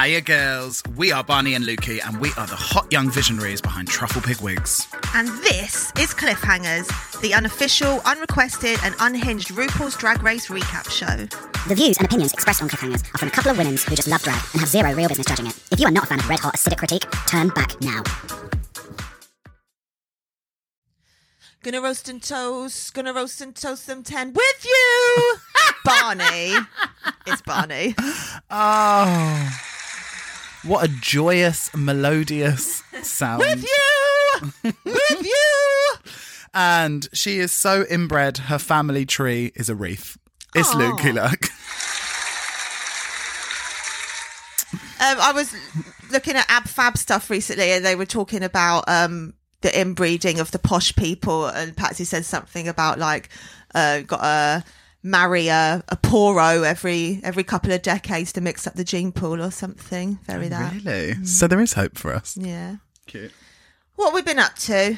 Hiya girls, we are Barney and Lukey and we are the hot young visionaries behind Truffle Pig Wigs. And this is Cliffhangers, the unofficial, unrequested and unhinged RuPaul's Drag Race recap show. The views and opinions expressed on Cliffhangers are from a couple of women who just love drag and have zero real business judging it. If you are not a fan of red-hot acidic critique, turn back now. Gonna roast and toast them 10 with you! Barney. It's Barney. Oh, what a joyous, melodious sound. With you! With you! And she is so inbred, her family tree is a reef. It's Aww. Lukey Luck. I was looking at Ab Fab stuff recently and they were talking about the inbreeding of the posh people, and Patsy said something about like got to marry a poro every couple of decades to mix up the gene pool or something. Very that. Really? So there is hope for us. Yeah. Cute. What have we been up to?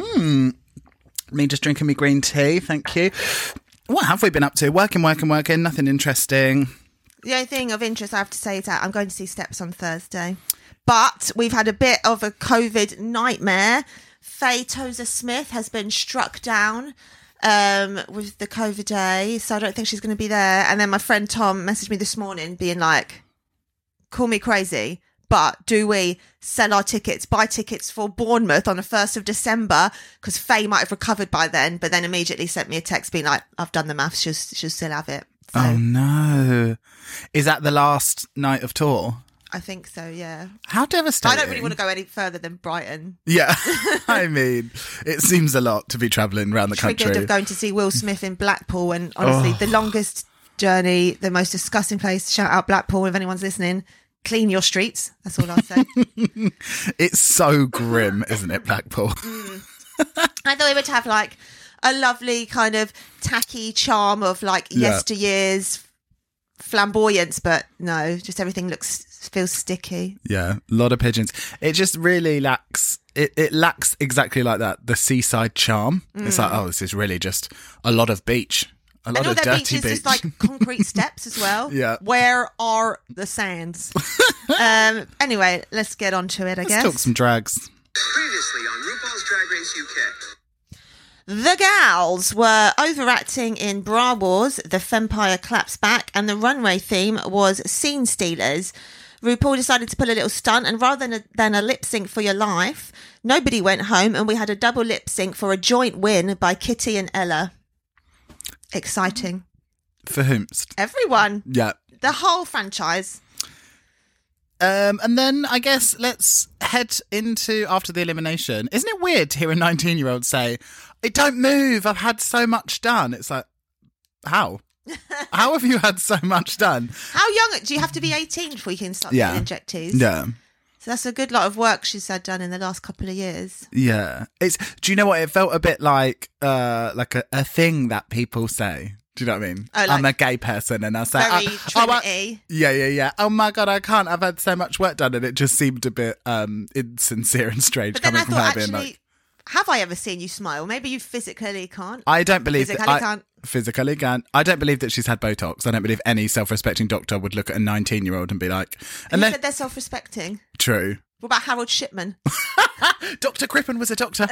Me just drinking me green tea, thank you. What have we been up to? Working, nothing interesting. The only thing of interest I have to say is that I'm going to see Steps on Thursday. But we've had a bit of a COVID nightmare. Faye Tozer Smith has been struck down with the COVID day, so I don't think she's going to be there. And then my friend Tom messaged me this morning being like, call me crazy, but do we sell our tickets, buy tickets for Bournemouth on the 1st of December? Because Faye might have recovered by then, but then immediately sent me a text being like, I've done the maths, she'll still have it. So, Oh no. Is that the last night of tour? I think so, yeah. How devastating. I don't really want to go any further than Brighton. Yeah. I mean, it seems a lot to be travelling around the Triggered country. of going to see Will Smith in Blackpool, and honestly, the longest journey, the most disgusting place. Shout out Blackpool if anyone's listening. Clean your streets. That's all I'll say. It's so grim, isn't it, Blackpool? I thought we would have like a lovely kind of tacky charm of like yesteryear's flamboyance, but no, just everything feels sticky. Yeah, a lot of pigeons. It just really lacks, it lacks exactly like that, the seaside charm. It's like, oh, this is really just a lot of beach. A lot And all of their dirty beaches beach. just like concrete steps as well. Yeah. Where are the sands? Anyway, let's get on to it, I guess. Let's talk some drags. Previously on RuPaul's Drag Race UK. The gals were overacting in Bra Wars, The Fempire Claps Back, and the runway theme was Scene Stealers. RuPaul decided to pull a little stunt, and rather than a lip sync for your life, nobody went home, and we had a double lip sync for a joint win by Kitty and Ella. Exciting. For whomst? Everyone. Yeah. The whole franchise. And then I guess let's head into after the elimination. Isn't it weird to hear a 19-year-old say, "It don't move, I've had so much done"? It's like, how? How have you had so much done? How young? Do you have to be 18 before you can start getting injectees? Yeah. So that's a good lot of work she's had done in the last couple of years. Yeah. Do you know what? It felt a bit like a thing that people say. Do you know what I mean? Oh, like I'm a gay person and I say, very Trinity. yeah. Oh my God, I can't. I've had so much work done. And it just seemed a bit insincere and strange But then coming I from thought, her being actually, like, have I ever seen you smile? Maybe you physically can't. I don't believe Physically can't. Physically can't. I don't believe that she's had Botox. I don't believe any self-respecting doctor would look at a 19-year-old and be like, You said they're self-respecting. True. What about Harold Shipman? Dr. Crippen was a doctor.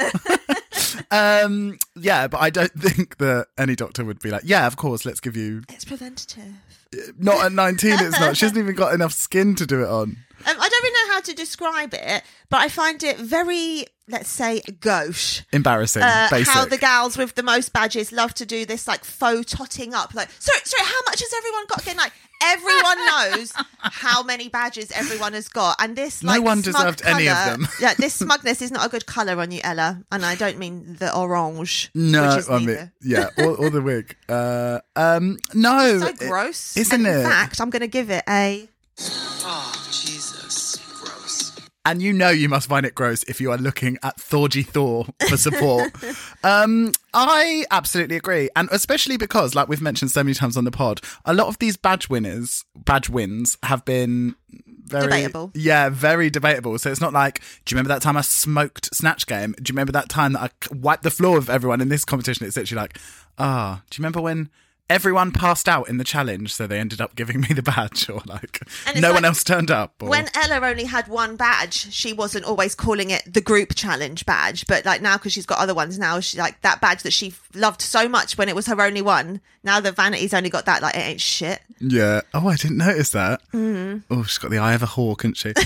Yeah, but I don't think that any doctor would be like, yeah, of course, let's give you... It's preventative. Not at 19, it's not. She hasn't even got enough skin to do it on. I don't really know how to describe it, but I find it very, let's say, gauche. Embarrassing, basic. How the gals with the most badges love to do this, like, faux totting up. Like, sorry, how much has everyone got again? Like, everyone knows how many badges everyone has got. And this, like, no one smug deserved any of colour- them. Yeah, this smugness is not a good colour on you, Ella. And I don't mean the orange. No, which is I mean, neither. yeah, or the wig. No. So gross. Isn't And it? in fact, I'm going to give it a... Oh, Jesus. Gross. And you know you must find it gross if you are looking at Thorgy Thor for support. I absolutely agree. And especially because, like we've mentioned so many times on the pod, a lot of these badge wins have been very... Debatable. Yeah, very debatable. So it's not like, do you remember that time I smoked Snatch Game? Do you remember that time that I wiped the floor with everyone in this competition? It's literally like, do you remember when everyone passed out in the challenge, so they ended up giving me the badge, or like And it's no one like, else turned up. Or... When Ella only had one badge, she wasn't always calling it the group challenge badge. But like now, because she's got other ones now, she like that badge that she loved so much when it was her only one. Now the Vanity's only got that. Like, it ain't shit. Yeah. Oh, I didn't notice that. Oh, she's got the eye of a hawk, hasn't she?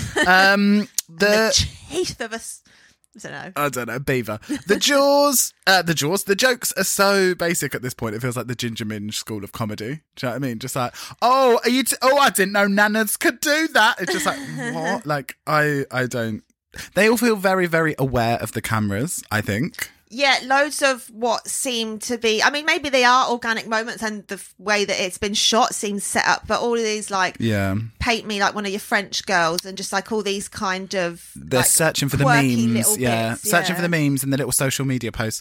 The teeth of us. I don't know, beaver. The jokes are so basic at this point. It feels like the Ginger Minge School of Comedy. Do you know what I mean? Just like, oh, are you? I didn't know nanas could do that. It's just like, what? Like, I don't. They all feel very, very aware of the cameras, I think. Yeah, loads of what seem to be, I mean, maybe they are organic moments and the way that it's been shot seems set up, but all of these like, paint me like one of your French girls and just like all these kind of they're like, searching for the memes. Searching for the memes and the little social media posts.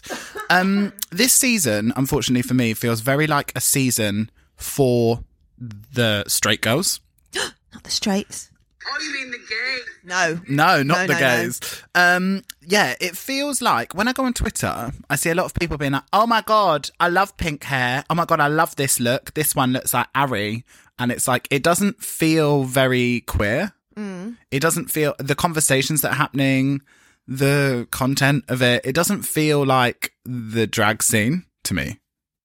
This season, unfortunately for me, feels very like a season for the straight girls. Not the straights. Oh, you mean the gay? No, not the gays. Yeah, it feels like when I go on Twitter, I see a lot of people being like, oh my God, I love pink hair. Oh my God, I love this look. This one looks like Ari. And it's like, it doesn't feel very queer. It doesn't feel, the conversations that are happening, the content of it doesn't feel like the drag scene to me.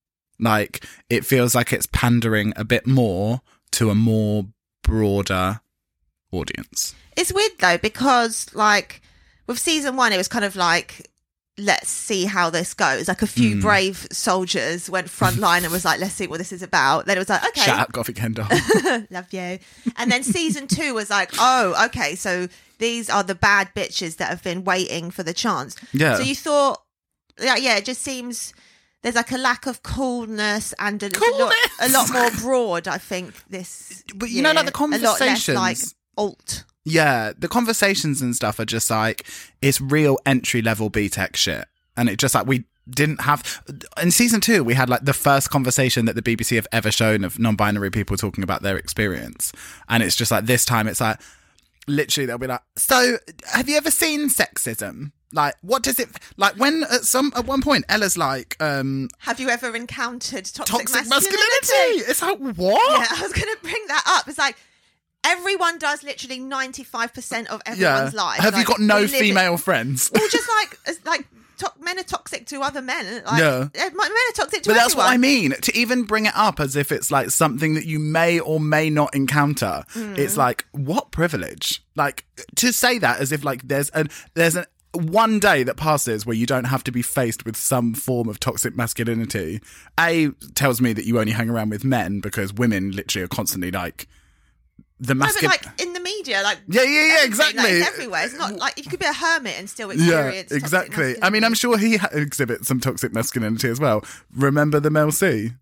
Like, it feels like it's pandering a bit more to a more broader audience. It's weird though, because like with season 1, it was kind of like, let's see how this goes. Like a few brave soldiers went frontline and was like, let's see what this is about. Then it was like, okay. Shout out Gothic Kendall. Love you. And then season 2 was like, oh, okay, so these are the bad bitches that have been waiting for the chance. Yeah. So you thought, yeah, it just seems there's like a lack of coolness and a lot more broad, I think, this But you know, like the conversations. A lot less like alt. Yeah, the conversations and stuff are just like, it's real entry level BTEC shit. And it just like, we didn't have, in season 2, we had like the first conversation that the BBC have ever shown of non-binary people talking about their experience. And it's just like, this time it's like, literally they'll be like, so have you ever seen sexism? Like, what does it, like when at one point Ella's like, have you ever encountered toxic masculinity? It's like, what? Yeah, I was going to bring that up. It's like, everyone does literally 95% of everyone's life. Have like, you got no female friends? Well, just like men are toxic to other men. Like, men are toxic to But everyone. that's what I mean. To even bring it up as if it's like something that you may or may not encounter, it's like, what privilege? Like, to say that as if like there's one day that passes where you don't have to be faced with some form of toxic masculinity, tells me that you only hang around with men, because women literally are constantly like, the masculine, like in the media, like yeah, exactly. Like, it's everywhere. It's not like you could be a hermit and still experience. Yeah, exactly. I mean, I'm sure he exhibits some toxic masculinity as well. Remember the Mel C?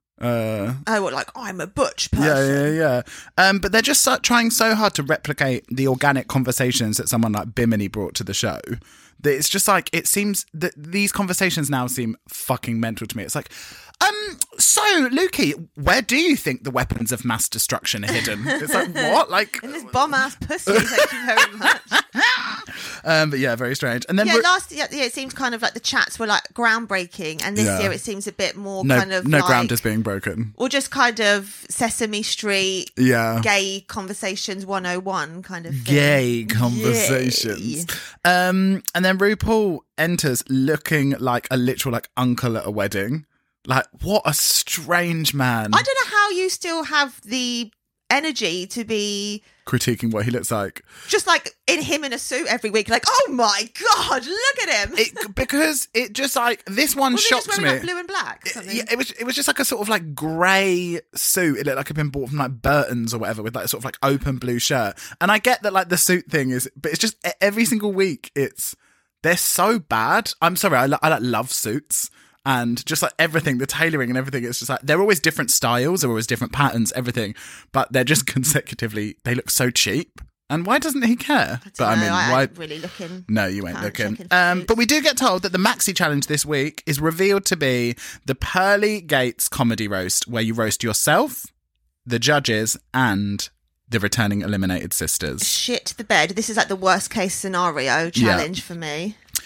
Like I'm a butch person. Yeah. But they're just trying so hard to replicate the organic conversations that someone like Bimini brought to the show. That it's just like, it seems that these conversations now seem fucking mental to me. It's like, so Lukey, where do you think the weapons of mass destruction are hidden? It's like, what? Like, in this bomb ass pussy. Thank you very much. But yeah, very strange. And then last year it seems kind of like the chats were like groundbreaking, and this year it seems a bit more kind of no like, ground is being broken, or just kind of Sesame Street, gay conversations 101 kind of thing. Gay conversations. And then RuPaul enters looking like a literal like uncle at a wedding. Like, what a strange man. I don't know how you still have the energy to be critiquing what he looks like. Just like in him in a suit every week, like, oh my God, look at him. Because it just like, this one shocked just me. Like blue and black. It was just like a sort of like grey suit. It looked like it'd been bought from like Burton's or whatever, with like sort of like open blue shirt. And I get that like the suit thing is, but it's just every single week they're so bad. I'm sorry, I love suits. And just like everything, the tailoring and everything, it's just like, they're always different styles, they're always different patterns, everything. But they're just consecutively, they look so cheap. And why doesn't he care? I ain't really looking. No, you ain't looking. But we do get told that the Maxi Challenge this week is revealed to be the Pearly Gates comedy roast, where you roast yourself, the judges, and the returning eliminated sisters. Shit the bed. This is like the worst case scenario challenge for me.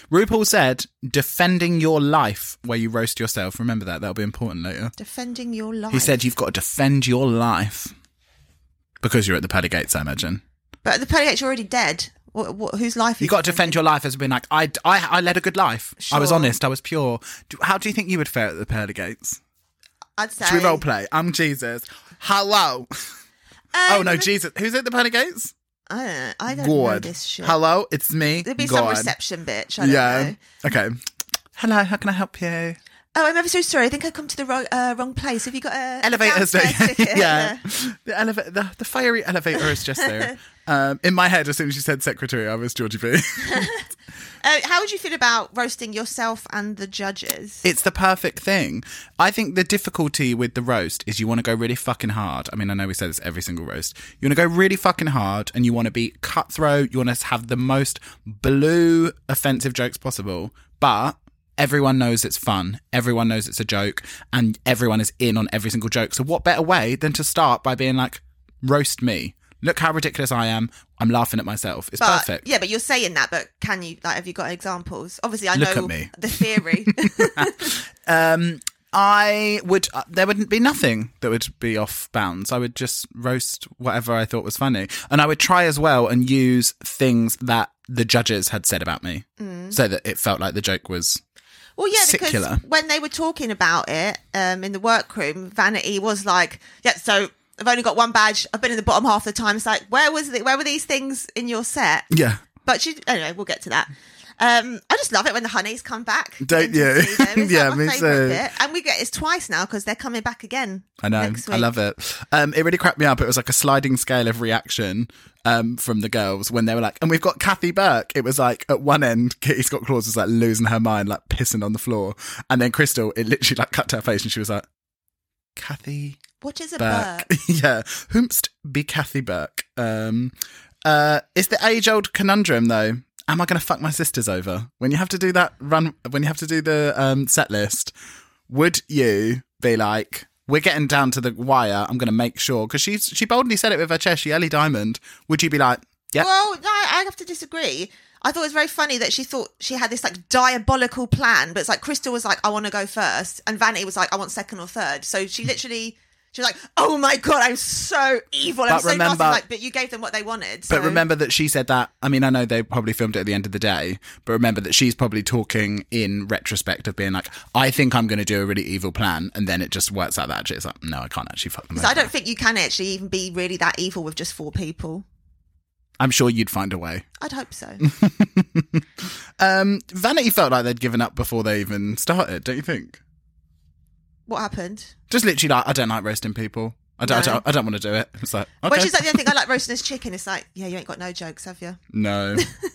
RuPaul said, defending your life where you roast yourself. Remember that. That'll be important later. Defending your life. He said you've got to defend your life. Because you're at the pearly gates, I imagine. But the pearly gates are already dead. Whose life? You got to defend your life as being like, I led a good life. I was Sure. honest. I was pure. How do you think you would fare at the pearly gates? I'd say. Should we role play? I'm Jesus. Hello. Oh no, Jesus. Who's at the pearly gates? I don't know God. this shit. Hello, it's me. There'd be God. some reception bitch. I don't know. Okay. Hello, how can I help you? Oh, I'm ever so sorry. I think I come to the wrong place. Have you got a Elevators, downstairs ticket? yeah. The fiery elevator is just there. In my head, as soon as you said secretary, I was Georgie B. How would you feel about roasting yourself and the judges? It's the perfect thing. I think the difficulty with the roast is you want to go really fucking hard. I mean, I know we say this every single roast. You want to go really fucking hard and you want to be cutthroat. You want to have the most blue offensive jokes possible. But everyone knows it's fun. Everyone knows it's a joke. And everyone is in on every single joke. So what better way than to start by being like, roast me. Look how ridiculous I am. I'm laughing at myself. It's perfect. Yeah, but you're saying that, but can you, like, have you got examples? Obviously, I Look know at me. the theory. There wouldn't be nothing that would be off bounds. I would just roast whatever I thought was funny. And I would try as well and use things that the judges had said about me so that it felt like the joke was Well, yeah, secular. because when they were talking about it in the workroom, Vanity was like, yeah, so I've only got one badge. I've been in the bottom half of the time. It's like, where were these things in your set? Yeah. But anyway, we'll get to that. I just love it when the honeys come back. Don't you? It's Yeah, like my me favourite too. bit. And we get it twice now because they're coming back again. I know. Next week. I love it. It really cracked me up. It was like a sliding scale of reaction from the girls when they were like, and we've got Kathy Burke. It was like at one end, Kitty Scott Claus was like losing her mind, like pissing on the floor. And then Crystal, it literally like cut to her face and she was like, Kathy What is a Burke. Burke? Yeah. Whomst be Kathy Burke. It's the age-old conundrum though. Am I going to fuck my sisters over? When you have to do that when you have to do the set list, would you be like, we're getting down to the wire, I'm going to make sure, because she boldly said it with her chest, she Ellie Diamond. Would you be like, yeah? Well, no, I have to disagree. I thought it was very funny that she thought she had this like diabolical plan, but it's like Crystal was like, I want to go first, and Vanity was like, I want second or third. So she was like, oh my God, I'm so evil. I'm But so remember- nasty. Like, but you gave them what they wanted. But so- remember that she said that, I mean, I know they probably filmed it at the end of the day, but remember that she's probably talking in retrospect of being like, I think I'm going to do a really evil plan, and then it just works out that actually it's like, no, I can't actually fuck them So I over. don't think you can actually even be really that evil with just 4 people. I'm sure you'd find a way. I'd hope so. Vanity felt like they'd given up before they even started, don't you think? What happened? Just literally like, I don't like roasting people. I don't want to do it. It's like, okay. Which is like the only thing I like roasting as chicken. It's like, yeah, you ain't got no jokes, have you? No.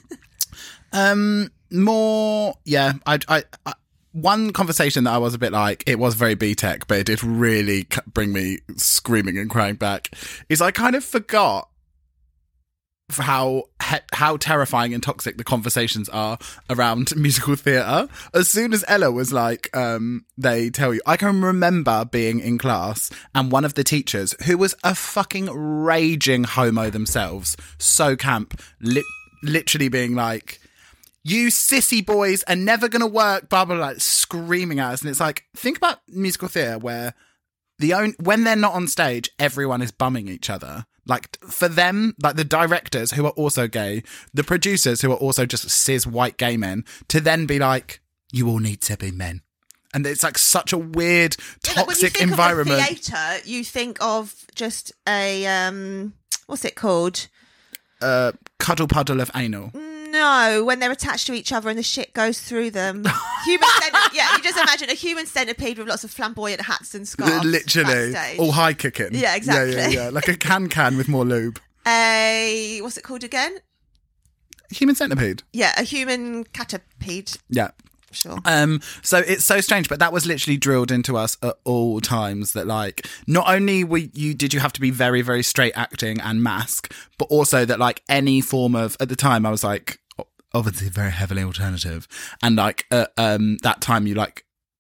More, yeah. I one conversation that I was a bit like, it was very B-Tech, but it did really bring me screaming and crying back, is I kind of forgot how terrifying and toxic the conversations are around musical theatre. As soon as Ella was like, they tell you, I can remember being in class and one of the teachers, who was a fucking raging homo themselves, so camp, literally being like, you sissy boys are never going to work, blah, blah, blah, like screaming at us. And it's like, think about musical theatre where when they're not on stage, everyone is bumming each other. Like, for them, like the directors who are also gay, the producers who are also just cis white gay men, to then be like, you all need to be men. And it's like such a weird, toxic environment. When you think of a theatre, you think of just a, what's it called? Cuddle puddle of anal. No, when they're attached to each other and the shit goes through them. Yeah, you just imagine a human centipede with lots of flamboyant hats and scarves. Literally. backstage. All high kicking. Yeah, exactly. Yeah. Like a can with more lube. What's it called again? Human centipede. Yeah, a human catapede. Yeah. Sure. So it's so strange, but that was literally drilled into us at all times that like, not only did you have to be very, very straight acting and mask, but also that like any form of, at the time I was like, obviously very heavily alternative. And like, that time you like,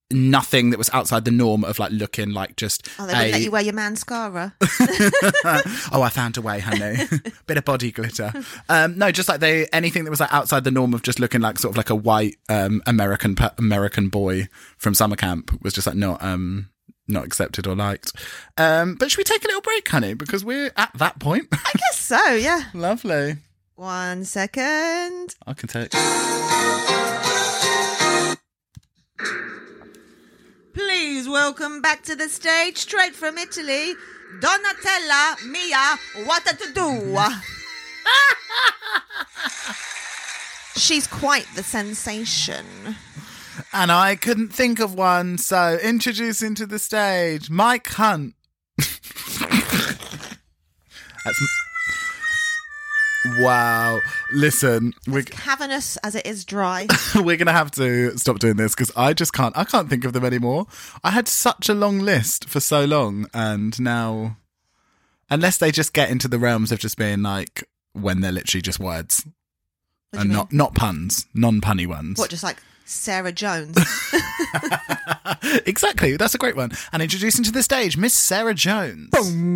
nothing that was outside the norm of like looking like just Oh, they wouldn't let you wear your mascara. Oh, I found a way, honey. Bit of body glitter. No, just like anything that was like outside the norm of just looking like sort of like a white American boy from summer camp was just like not accepted or liked. But should we take a little break, honey? Because we're at that point. I guess so, yeah. Lovely. 1 second. I can take. Please welcome back to the stage, straight from Italy, Donatella Mia What to Do. She's quite the sensation. And I couldn't think of one, so introducing to the stage, Mike Hunt. Wow. Listen, As cavernous as it is dry. we're going to have to stop doing this because I can't think of them anymore. I had such a long list for so long, and now, unless they just get into the realms of just being like, when they're literally just words and not puns, non-punny ones. What, just like Sarah Jones? Exactly, that's a great one. And introducing to the stage, Miss Sarah Jones.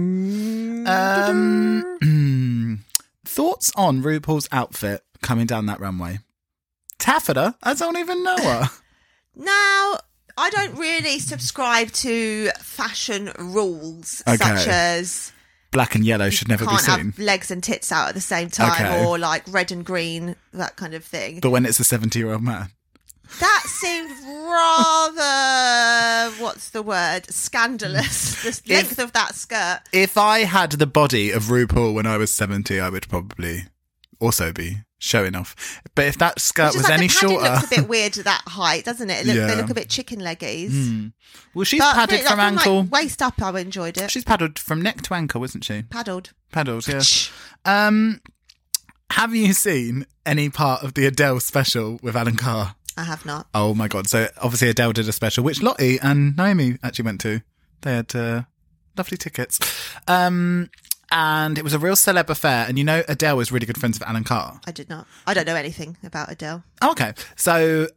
Thoughts on RuPaul's outfit coming down that runway? Taffeta? I don't even know her. Now, I don't really subscribe to fashion rules Okay. such as Black and yellow should never be can't seen. have legs and tits out at the same time, Okay. or like red and green, that kind of thing. But when it's a 70-year-old man. That seemed rather, what's the word, scandalous, the length of that skirt. If I had the body of RuPaul when I was 70, I would probably also be showing off. But if that skirt Just was like any the padding shorter... looks a bit weird at that height, doesn't it? Yeah. They look a bit chicken leggies. Well, she's But padded really, from like, ankle. like, waist up, I enjoyed it. She's paddled from neck to ankle, isn't she? Paddled. Paddled, yeah. Have you seen any part of the Adele special with Alan Carr? I have not. Oh my God. So obviously Adele did a special, which Lottie and Naomi actually went to. They had lovely tickets. And it was a real celeb affair. And you know, Adele is really good friends with Alan Carr. I did not. I don't know anything about Adele. Oh, okay. So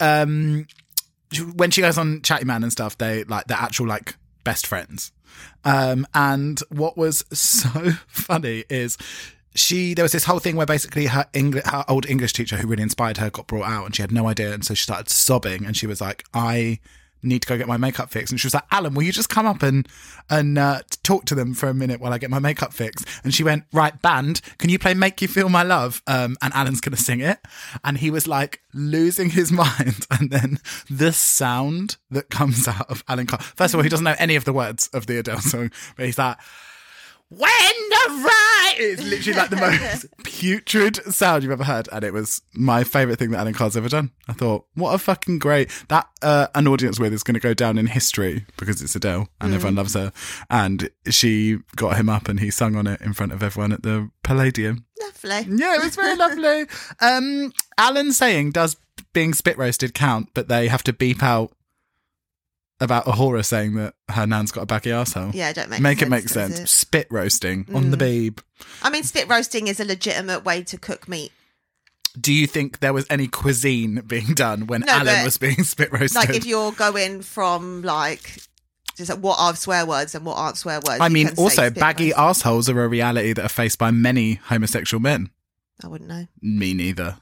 when she goes on Chatty Man and stuff, they're actual like best friends. And what was so funny is there was this whole thing where basically her old English teacher who really inspired her got brought out and she had no idea. And so she started sobbing and she was like, I need to go get my makeup fixed. And she was like, Alan, will you just come up and talk to them for a minute while I get my makeup fixed? And she went, right, band, can you play Make You Feel My Love? And Alan's going to sing it. And he was like losing his mind. And then the sound that comes out of Alan Carr. First of all, he doesn't know any of the words of the Adele song, but he's like, when the right, it's literally like the most putrid sound you've ever heard, and it was my favourite thing that Alan Carr's ever done. I thought, what a fucking great that an audience with is going to go down in history because it's Adele and everyone loves her, and she got him up and he sung on it in front of everyone at the Palladium. Lovely. Yeah, it was very lovely. Alan saying, does being spit roasted count, but they have to beep out about Ahura saying that her nan's got a baggy arsehole. Yeah, don't make sense, it make does sense. it? Spit roasting on the babe. I mean, spit roasting is a legitimate way to cook meat. Do you think there was any cuisine being done when No, Alan but, was being spit roasted? Like, if you're going from, like, just like, what are swear words and what aren't swear words. I you mean, can say also, spit baggy roast. arseholes are a reality that are faced by many homosexual men. I wouldn't know. Me neither.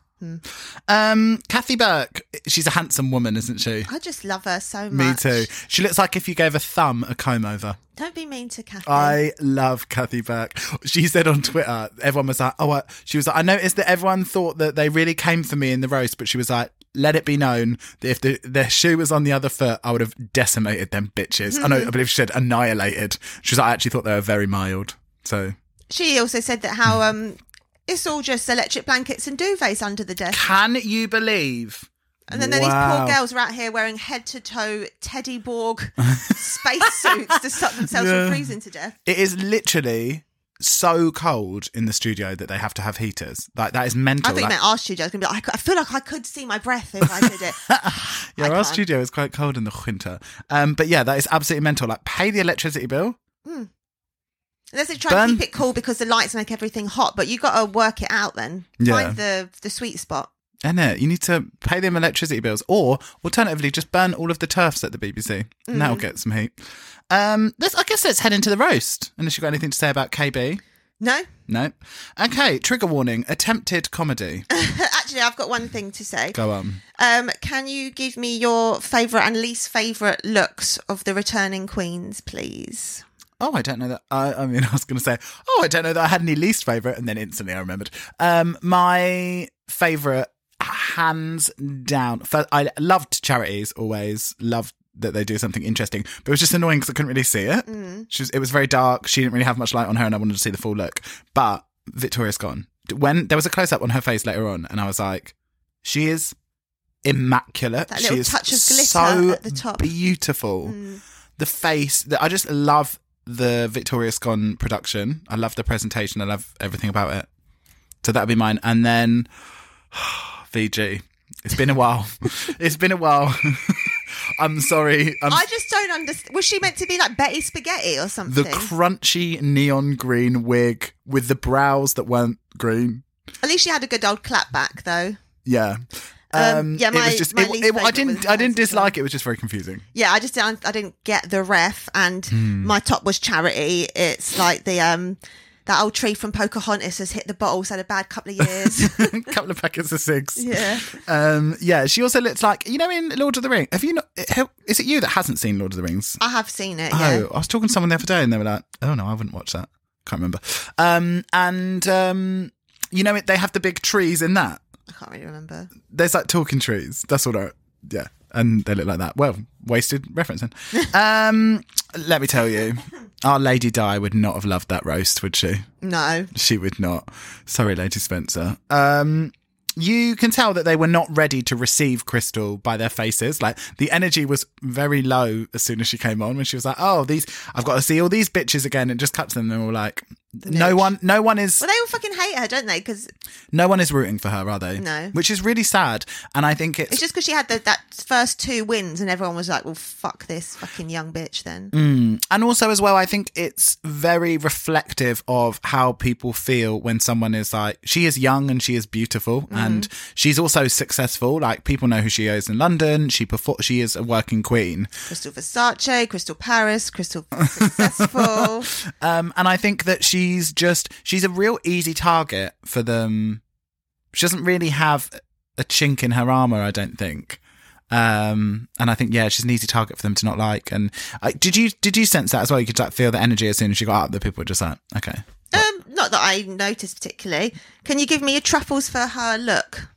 Kathy Burke, she's a handsome woman, isn't she? I just love her so much. Me too. She looks like if you gave a thumb a comb over. Don't be mean to Kathy. I love Kathy Burke. She said on Twitter, everyone was like, she was like, I noticed that everyone thought that they really came for me in the roast, but she was like, let it be known that if their shoe was on the other foot, I would have decimated them bitches. I believe she said annihilated. She was like, I actually thought they were very mild. So She also said that how it's all just electric blankets and duvets under the desk. can you believe? And then these poor girls are out here wearing head-to-toe Teddy Borg spacesuits to stop themselves from freezing to death. It is literally so cold in the studio that they have to have heaters. Like, that is mental. I thought you meant our studio. I was going to be like, I feel like I could see my breath if I did it. Yeah, I our can't. studio is quite cold in the winter. But yeah, that is absolutely mental. Like, pay the electricity bill. Unless they try and keep it cool because the lights make everything hot, but you got to work it out then. Yeah. Find the sweet spot. Innit? You need to pay them electricity bills, or alternatively, just burn all of the turfs at the BBC, and that'll get some heat. I guess let's head into the roast. Unless you've got anything to say about KB. No. Okay, trigger warning, attempted comedy. Actually, I've got one thing to say. Go on. Can you give me your favourite and least favourite looks of the returning queens, please? Oh, I don't know that. I was going to say, I don't know that I had any least favourite, and then instantly I remembered. My favourite, hands down. First, I loved Charities, always. Loved that they do something interesting, but it was just annoying because I couldn't really see it. It was very dark. She didn't really have much light on her, and I wanted to see the full look. But Victoria Scone, when there was a close-up on her face later on, and I was like, she is immaculate. That little she is touch of glitter so at the top. Beautiful. The face, I just love the Victoria Scone production. I love the presentation. I love everything about it. So that would be mine. And then VG. It's been a while. I'm sorry. I just don't understand. Was she meant to be like Betty Spaghetti or something? The crunchy neon green wig with the brows that weren't green. At least she had a good old clap back, though. Yeah. My it was just. least I favourite didn't was dislike it. It was just very confusing. Yeah, I didn't get the ref, and my top was Charity. It's like the that old tree from Pocahontas has hit the bottles, had a bad couple of years. A couple of packets of cigs. Yeah. Yeah, she also looks like, in Lord of the Rings. Have you not? Is it you that hasn't seen Lord of the Rings? I have seen it. Yeah. Oh, I was talking to someone the other day, and they were like, "Oh no, I wouldn't watch that." Can't remember. They have the big trees in that. I can't really remember. There's like talking trees. That's all right. Yeah. And they look like that. Well, wasted referencing. Let me tell you, our Lady Di would not have loved that roast, would she? No. She would not. Sorry, Lady Spencer. You can tell that they were not ready to receive Crystal by their faces. Like, the energy was very low as soon as she came on, when she was like, I've got to see all these bitches again. And just cut to them, and they were like, no one is... Well, they all fucking hate her, don't they? Because no one is rooting for her, are they? No. Which is really sad. And I think it's just because she had that first 2 wins, and everyone was like, well, fuck this fucking young bitch then. And also as well, I think it's very reflective of how people feel when someone is like, she is young and she is beautiful, and she's also successful. Like, people know who she is in London. She is a working queen. Crystal Versace, Crystal Paris, Crystal successful. And I think that she's a real easy target for them. She doesn't really have a chink in her armour, I don't think. And I think, she's an easy target for them to not like. And did you sense that as well? You could like feel the energy as soon as she got up, that people were just like, okay. Not that I noticed particularly. Can you give me your truffles for her look?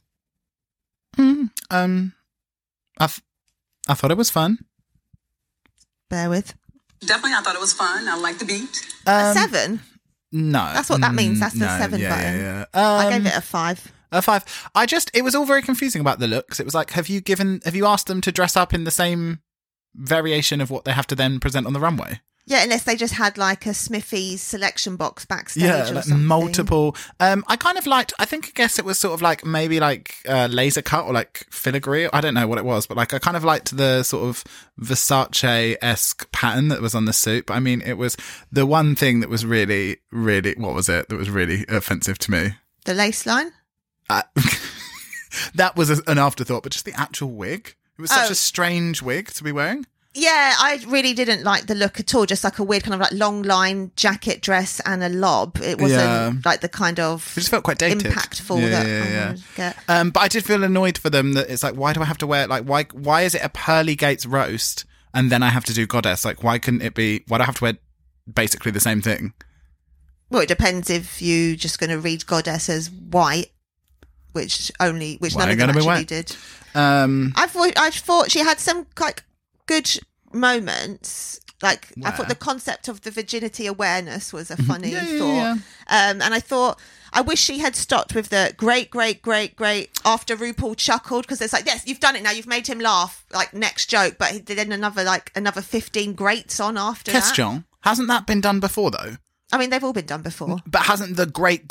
I thought it was fun. Bear with. Definitely, I thought it was fun. I liked the beat. A 7? No. That's what that means. That's the 7 button. Yeah. I gave it a 5. A 5. It was all very confusing about the looks. It was like, have you asked them to dress up in the same variation of what they have to then present on the runway? Yeah, unless they just had like a Smithy's selection box backstage or like something. Multiple. I kind of liked, I guess it was sort of like maybe like laser cut or like filigree. I don't know what it was, but like I kind of liked the sort of Versace-esque pattern that was on the suit. But I mean, it was the one thing that was really, really, what was it? That was really offensive to me. The lace line? That was an afterthought, but just the actual wig. It was such a strange wig to be wearing. Yeah, I really didn't like the look at all. Just like a weird kind of like long line jacket dress and a lob. It wasn't like the kind of... It just felt quite dated. Impactful that I would get. But I did feel annoyed for them that it's like, why do I have to wear... Like, why is it a Pearly Gates roast and then I have to do Goddess? Like, why couldn't it be... Why do I have to wear basically the same thing? Well, it depends if you're just going to read Goddess as white, which none of them actually did. I thought she had some like good moments. Like, I thought the concept of the virginity awareness was a funny thought. Yeah. And I thought, I wish she had stopped with the great after RuPaul chuckled, because it's like, yes, you've done it now, you've made him laugh, like next joke, but then another 15 greats on after Question. that. Hasn't that been done before though? I mean, they've all been done before. But hasn't the great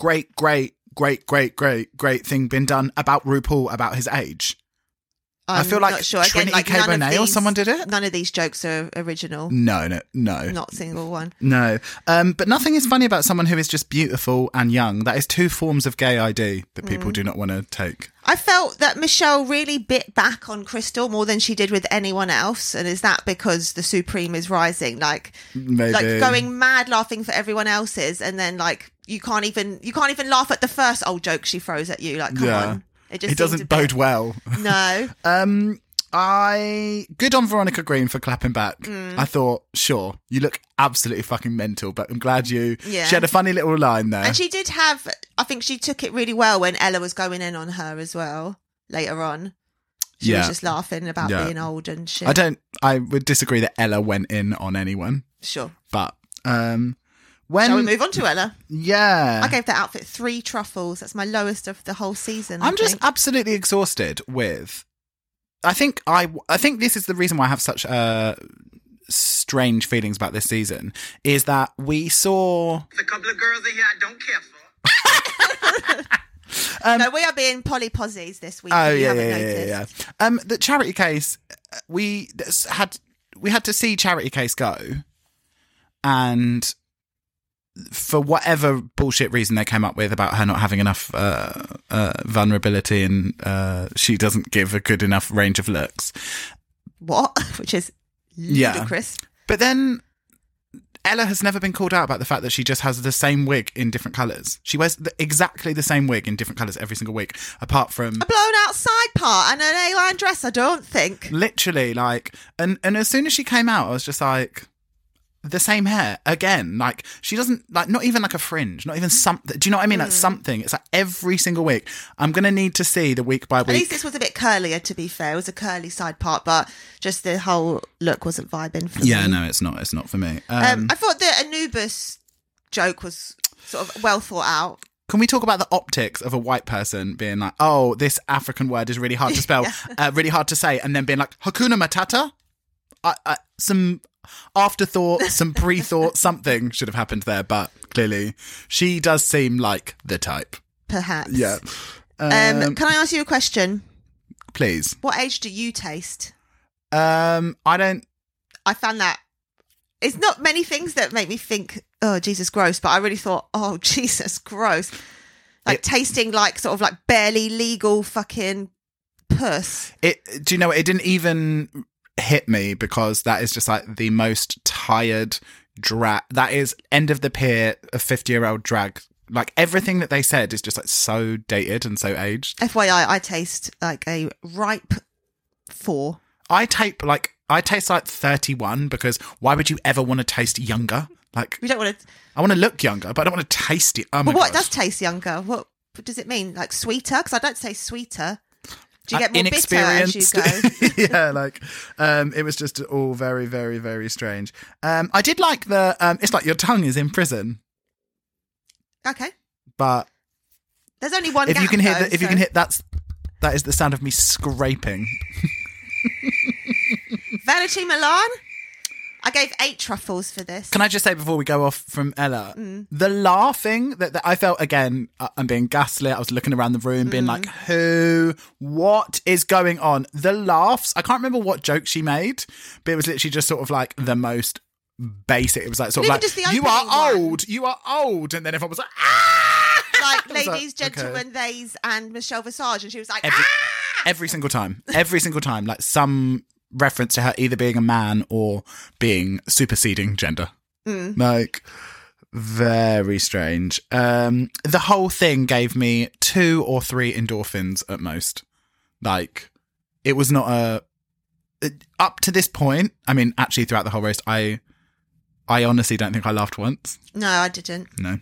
thing been done about RuPaul, about his age? I feel like sure. Trinity K. Bonet or someone did it. None of these jokes are original. No. Not a single one. No. But nothing is funny about someone who is just beautiful and young. That is 2 forms of gay ID that people do not want to take. I felt that Michelle really bit back on Crystal more than she did with anyone else. And is that because the Supreme is rising? Like going mad laughing for everyone else's, and then like you can't even laugh at the first old joke she throws at you. Like, come on. It doesn't bode well. No. Good on Veronica Green for clapping back. I thought, sure, you look absolutely fucking mental, but I'm glad she had a funny little line there. And she did have, I think she took it really well when Ella was going in on her as well later on. She was just laughing about being old and shit. I would disagree that Ella went in on anyone. Sure. But shall we move on to Ella? Yeah. I gave that outfit 3 truffles. That's my lowest of the whole season. I'm just absolutely exhausted with... I think this is the reason why I have such strange feelings about this season, is that we saw... There's a couple of girls in here I don't care for. No, we are being Polly Posies this week. Oh, if you yeah. haven't noticed. The Charity Case, we had to see Charity Case go, and for whatever bullshit reason they came up with about her not having enough vulnerability and she doesn't give a good enough range of looks. What? Which is ludicrous. But then Ella has never been called out about the fact that she just has the same wig in different colours. She wears exactly the same wig in different colours every single week, apart from... A blown out side part and an A-line dress, I don't think. Literally, like... And as soon as she came out, I was just like... The same hair again, like she doesn't like, not even like a fringe, not even something. Do you know what I mean? Like something. It's like every single week. I'm gonna need to see the week by week. At least this was a bit curlier, to be fair. It was a curly side part, but just the whole look wasn't vibing for me. Yeah, no, it's not. It's not for me. I thought the Anubis joke was sort of well thought out. Can we talk about the optics of a white person being like, "Oh, this African word is really hard to spell, really hard to say," and then being like, "Hakuna Matata"? Some afterthought, some pre-thought, something should have happened there, but clearly she does seem like the type. Perhaps. Yeah. Can I ask you a question? Please. What age do you taste? I don't... I found that it's not many things that make me think, oh, Jesus, gross, but I really thought, oh, Jesus, gross. Like tasting like sort of like barely legal fucking puss. Do you know what? It didn't even... hit me because that is just like the most tired drag. That is end of the pier, a 50-year-old drag. Like everything that they said is just like so dated and so aged. FYI, I taste like a ripe 4. I taste like 31 because why would you ever want to taste younger? Like we don't want to. I want to look younger, but I don't want to taste it. Oh my what God. does taste younger? What does it mean? Like sweeter? Because I don't say sweeter. Do you get more bitter as you go? Yeah, like it was just all very, very, very strange. I did like the it's like your tongue is in prison. Okay, but there's only one. If you can hear though, if you can hit that is the sound of me scraping. Vanity Milan. I gave 8 truffles for this. Can I just say before we go off from Ella, the laughing that I felt, again, I'm being gaslit. I was looking around the room being like, what is going on? The laughs, I can't remember what joke she made, but it was literally just sort of like the most basic. It was like sort of like, you are old. And then everyone was like, ah! Like ladies, gentlemen, theys, and Michelle Visage. And she was like, every single time. Every single time. Like some reference to her either being a man or being superseding gender. Like very strange. The whole thing gave me 2 or 3 endorphins at most. Like it was not up to this point. I mean, actually throughout the whole roast, I honestly don't think I laughed once. No, I didn't. No.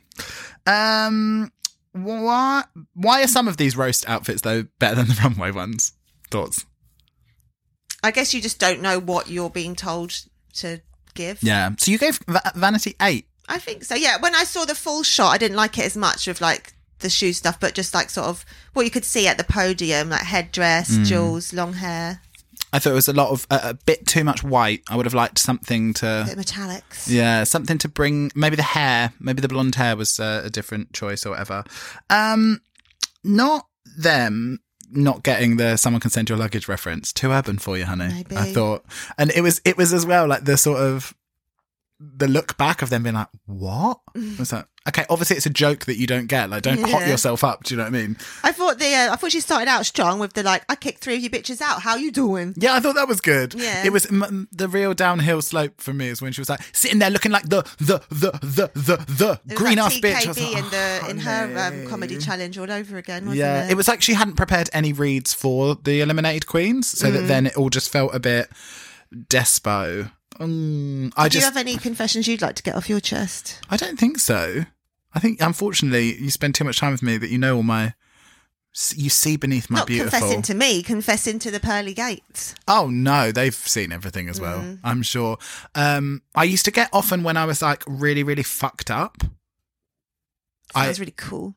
Why are some of these roast outfits though better than the runway ones? Thoughts? I guess you just don't know what you're being told to give. Yeah. So you gave Vanity 8. I think so. Yeah. When I saw the full shot, I didn't like it as much with like the shoe stuff, but just like sort of what you could see at the podium, like headdress, jewels, long hair. I thought it was a lot of a bit too much white. I would have liked something to... A bit metallics. Yeah, something to bring... Maybe the hair. Maybe the blonde hair was a different choice or whatever. Not them not getting the someone can send your luggage reference. Too urban for you, honey. Maybe. I thought. And it was as well like the sort of... the look back of them being like, what? It's like, okay, obviously it's a joke that you don't get. Like, don't hot yourself up. Do you know what I mean? I thought she started out strong with the like, I kicked 3 of you bitches out. How you doing? Yeah, I thought that was good. Yeah. It was the real downhill slope for me is when she was like sitting there looking like the It was green like ass bitch. I was TKB like, in her comedy challenge all over again, wasn't yeah, it? it was like she hadn't prepared any reads for the eliminated queens, so that then it all just felt a bit despo. Do you have any confessions you'd like to get off your chest? I don't think so. I think, unfortunately, you spend too much time with me that you know all my... You see beneath my Not beautiful... confessing to me, confessing to the pearly gates. Oh, no, they've seen everything as well, I'm sure. I used to get often when I was, like, really, really fucked up. Sounds really cool.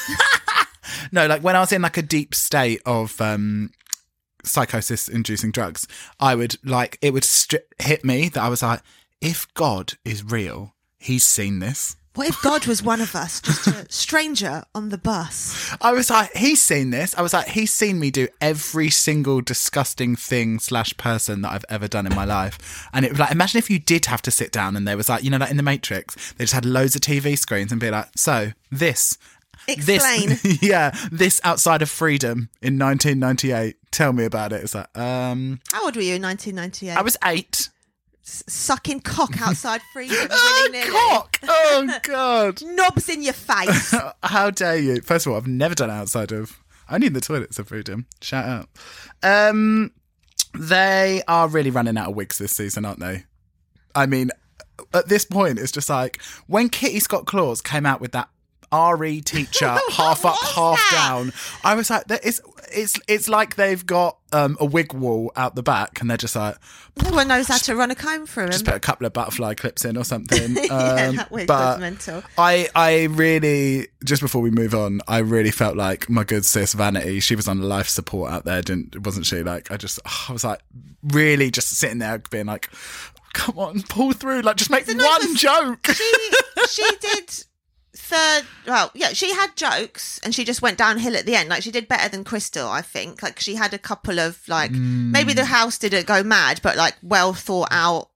No, like, when I was in, like, a deep state of... psychosis-inducing drugs, I would it would hit me that I was like, if God is real, he's seen this. What if God was one of us, just a stranger on the bus? I was like, he's seen this. I was like, he's seen me do every single disgusting thing / person that I've ever done in my life. And it was like, imagine if you did have to sit down and there was like, you know, like in The Matrix, they just had loads of TV screens and be like, so this... Explain. This outside of freedom in 1998. Tell me about it. It's like, How old were you in 1998? I was 8. Sucking cock outside freedom. willy-nilly. Cock! Oh, God. Knobs in your face. How dare you? First of all, I've never done it outside of... Only in the toilets of freedom. Shout out. They are really running out of wigs this season, aren't they? I mean, at this point, it's just like... When Kitty Scott Claus came out with that RE teacher, half up, half down. I was like, it's like they've got a wig wall out the back, and they're just like, No one knows how to run a comb through him. just put a couple of butterfly clips in or something. Yeah, that wig was mental. I really, just before we move on, I really felt like my good sis Vanity. She was on life support out there, wasn't she? Like, I was like, really just sitting there being like, come on, pull through, like, just make one joke. She did. She had jokes and she just went downhill at the end. Like, she did better than Crystal, I think. Like, she had a couple of, like, maybe the house didn't go mad, but, like, well thought out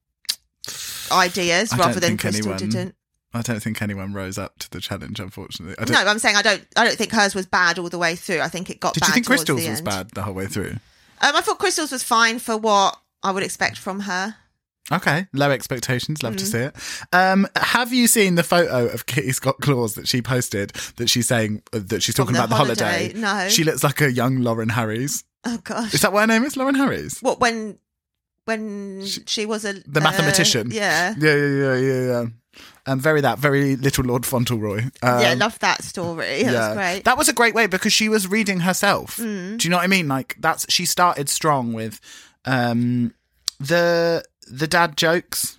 ideas rather than Crystal didn't. I don't think anyone rose up to the challenge, unfortunately. No, I'm saying I don't think hers was bad all the way through. I think it got bad. Did you think towards Crystal's the was end. bad the whole way through? I thought Crystal's was fine for what I would expect from her. Okay, low expectations. Love to see it. Have you seen the photo of Kitty Scott Claus that she posted that she's saying that she's talking From about the holiday? No. She looks like a young Lauren Harries. Oh, gosh. Is that what her name is? Lauren Harries? What, when she was The mathematician. Yeah. Yeah. Very little Lord Fauntleroy. Yeah, love that story. That was great. That was a great way because she was reading herself. Do you know what I mean? Like, she started strong with the dad jokes.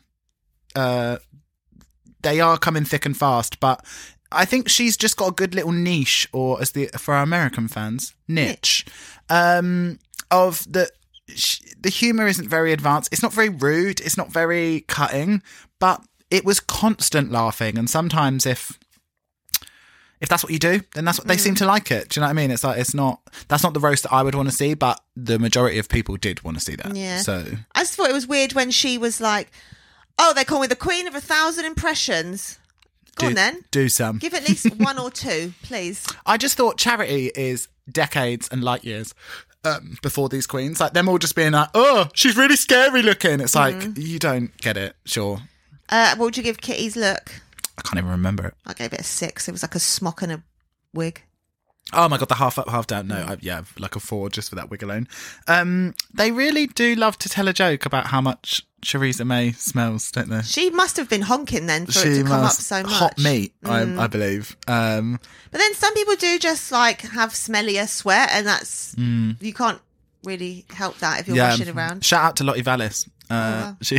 They are coming thick and fast, but I think she's just got a good little niche, or for our American fans, niche. Of the humour isn't very advanced. It's not very rude. It's not very cutting, but it was constant laughing. And sometimes if that's what you do, then that's what they seem to like it. Do you know what I mean? It's like, that's not the roast that I would want to see, but the majority of people did want to see that. Yeah. So I just thought it was weird when she was like, oh, they call me the Queen of 1,000 Impressions. Go on then. Do some. Give at least 1 or 2, please. I just thought Charity is decades and light years before these queens. Like, them all just being like, oh, she's really scary looking. It's like, you don't get it, sure. What would you give Kitty's look? I can't even remember it. I gave it a 6. It was like a smock and a wig. Oh my God, the half up, half down. No, like a 4 just for that wig alone. They really do love to tell a joke about how much Theresa May smells, don't they? She must have been honking then for it to come up so much. Hot meat, I believe. But then some people do just like have smellier sweat, and that's you can't really help that if you're washing around. Shout out to Lottie Vallis. She.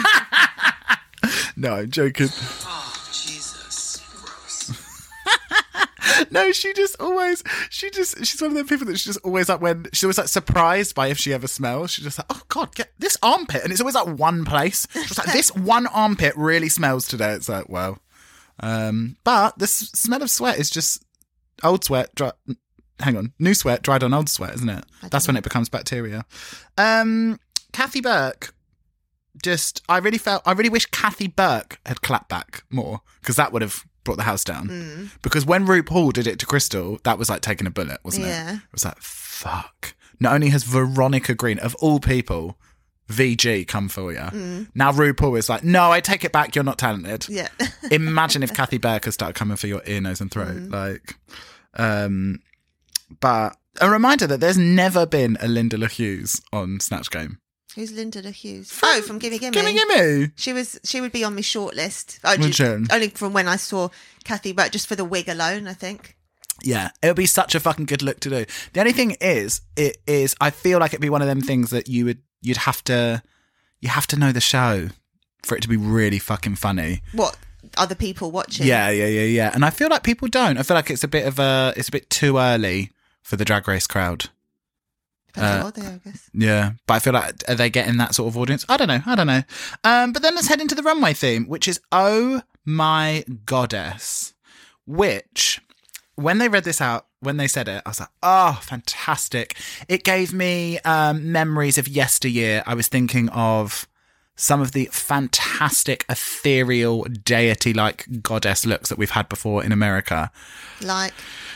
No, I'm joking. Oh, Jesus. Gross. No, she's one of the people that's just always like, when she's always like surprised by if she ever smells. She's just like, oh God, get this armpit. And it's always like one place. Just like, this one armpit really smells today. It's like, well, but the smell of sweat is just old sweat, new sweat dried on old sweat, isn't it? That's when it becomes bacteria. Kathy Burke, I really wish Kathy Burke had clapped back more, because that would have brought the house down. Because when RuPaul did it to Crystal, that was like taking a bullet, wasn't it? Yeah. It was like, fuck. Not only has Veronica Green, of all people, VG, come for you. Now RuPaul is like, no, I take it back. You're not talented. Yeah. Imagine if Kathy Burke had started coming for your ear, nose and throat. But a reminder that there's never been a Linda LaHughes on Snatch Game. Who's Linda LaHughes? From Gimme Gimme. Gimme Gimme. She would be on my shortlist. Only from when I saw Kathy Burke, just for the wig alone, I think. Yeah, it would be such a fucking good look to do. The only thing is, I feel like it'd be one of them things that you'd have to know the show for it to be really fucking funny. What, other people watching? Yeah. And I feel like people don't. I feel like it's a bit too early for the Drag Race crowd. Depends how old they are, I guess. Yeah, but I feel like, are they getting that sort of audience? I don't know. But then let's head into the runway theme, which is Oh My Goddess, which, when they read this out, when they said it, I was like, oh, fantastic. It gave me memories of yesteryear. I was thinking of some of the fantastic ethereal deity-like goddess looks that we've had before in America. Like?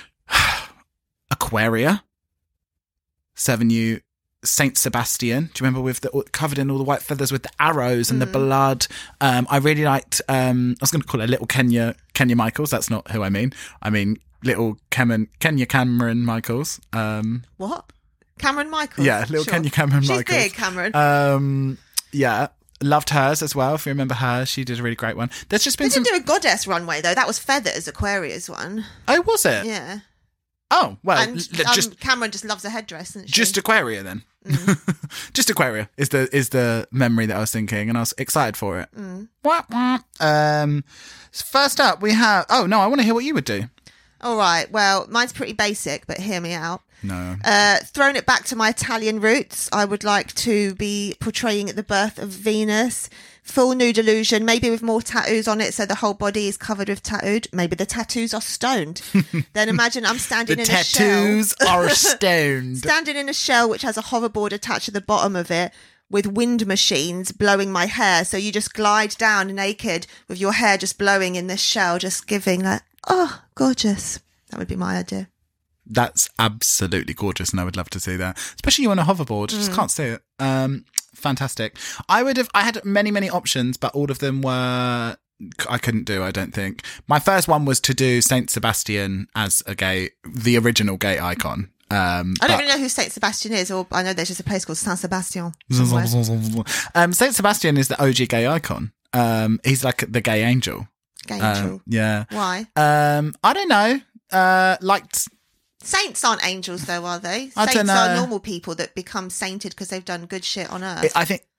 Aquaria. Serving you Saint Sebastian. Do you remember with the covered in all the white feathers with the arrows and the blood? I really liked. I was going to call her Little Kenya Michaels. That's not who I mean. I mean Little Kenya Cameron Michaels. What? Cameron Michaels? Yeah, Little Kenya Cameron Michaels. She's big, Cameron. Yeah. Loved hers as well. If you remember her, she did a really great one. There's just been They didn't do a goddess runway though. That was Feathers, Aquaria's one. Oh, was it? Yeah. Oh, well, And just Cameron just loves a headdress, doesn't she? just Aquaria then. Just Aquaria is the memory that I was thinking, and I was excited for it. Wah, wah. First up, we have. Oh no, I want to hear what you would do. All right. Well, mine's pretty basic, but hear me out. No. Throwing it back to my Italian roots, I would like to be portraying the birth of Venus. Full nude illusion, maybe with more tattoos on it, so the whole body is covered with tattooed. Maybe the tattoos are stoned. Then imagine I'm standing The in a shell. tattoos are stoned. Standing in a shell which has a hoverboard attached to the bottom of it with wind machines blowing my hair. So you just glide down naked with your hair just blowing in this shell, just giving like, oh, gorgeous. That would be my idea. That's absolutely gorgeous, and I would love to see that. Especially you on a hoverboard. I just can't see it. Fantastic. I had many options, but all of them were I couldn't do, I don't think. My first one was to do Saint Sebastian as the original gay icon. I don't really know who Saint Sebastian is, or I know there's just a place called Saint Sebastian. Saint Sebastian is the OG gay icon. He's like the gay angel. Gay angel. Yeah. Why? I don't know. Saints aren't angels, though, are they? I Saints don't know. are normal people that become sainted because they've done good shit on Earth. I think.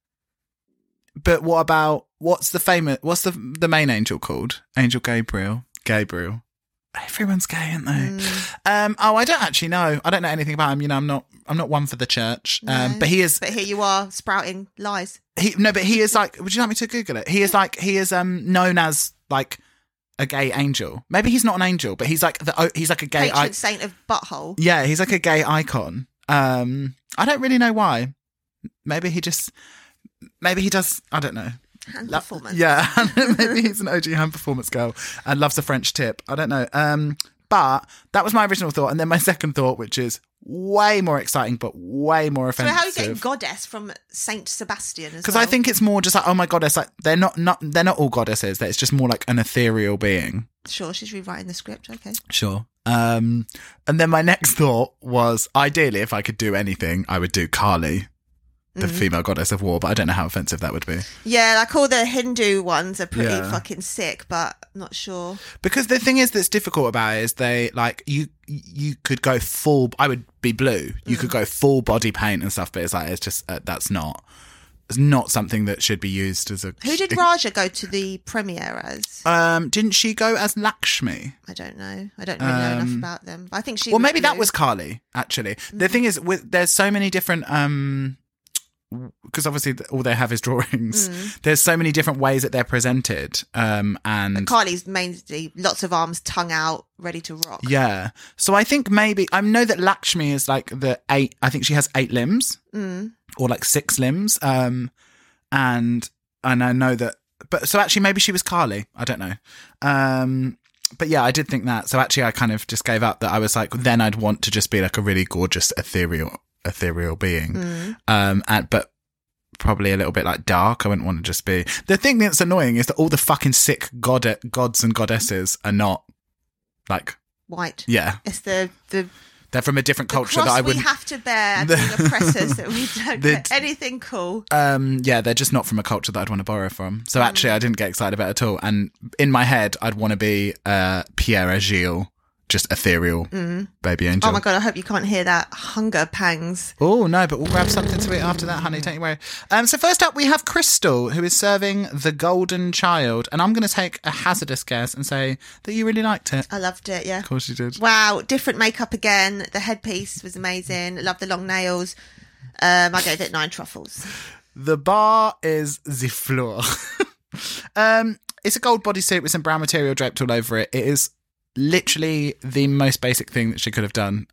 But what about what's the main angel called? Angel Gabriel. Everyone's gay, aren't they? I don't actually know. I don't know anything about him. You know, I'm not one for the church. No. But he is. But here you are sprouting lies. But he is like. Would you like me to Google it? He is known as like a gay angel. Maybe he's not an angel, but he's like a gay Patron saint of butthole. Yeah, he's like a gay icon. I don't really know why. Maybe he does. I don't know. Hand performance. Yeah, maybe he's an OG hand performance girl and loves a French tip. I don't know. But that was my original thought, and then my second thought, which is way more exciting but way more So offensive. how are you getting goddess from Saint Sebastian as Because well? I think it's more just like, oh my goddess, like they're not all goddesses. That it's just more like an ethereal being. Sure, she's rewriting the script. Okay. Sure. And then my next thought was, ideally, if I could do anything, I would do Kali, the female goddess of war, but I don't know how offensive that would be. Yeah, like all the Hindu ones are pretty Yeah. fucking sick, but I'm not sure. Because the thing is that's difficult about it is they like you could go full. I would be blue. You could go full body paint and stuff, but it's like it's just it's not something that should be used as a. Who did Raja go to the premiere as? Didn't she go as Lakshmi? I don't know. I don't really know enough about them. But I think she. Well, maybe that blue. was Kali. Actually, the thing is, there's so many different. Because obviously all they have is drawings. There's so many different ways that they're presented, and Kylie's mainly lots of arms, tongue out, ready to rock. yeah. So I think maybe I know that Lakshmi is like the 8. I think she has 8 limbs, or like 6 limbs. And and I know that. But so actually, maybe she was Carly. I don't know. But yeah, I did think that. So actually, I kind of just gave up. That I was like, then I'd want to just be like a really gorgeous ethereal being. But probably a little bit like dark. I wouldn't want to just be. The thing that's annoying is that all the fucking sick gods and goddesses are not like white. Yeah, it's the they're from a different culture cross that I we wouldn't have to bear and the oppressors that we don't get anything cool. Yeah, they're just not from a culture that I'd want to borrow from. So actually, I didn't get excited about it at all. And in my head, I'd want to be Pierre Agile, just ethereal baby angel. Oh my God, I hope you can't hear that. Hunger pangs. Oh no, but we'll grab something to eat after that, honey. Don't you worry. So first up, we have Crystal, who is serving the golden child, and I'm going to take a hazardous guess and say that you really liked it. I loved it. Yeah, Of course you did. wow, different makeup again. The headpiece was amazing. I love the long nails. I gave it 9 truffles. The bar is the floor. It's a gold bodysuit with some brown material draped all over it. It is literally the most basic thing that she could have done.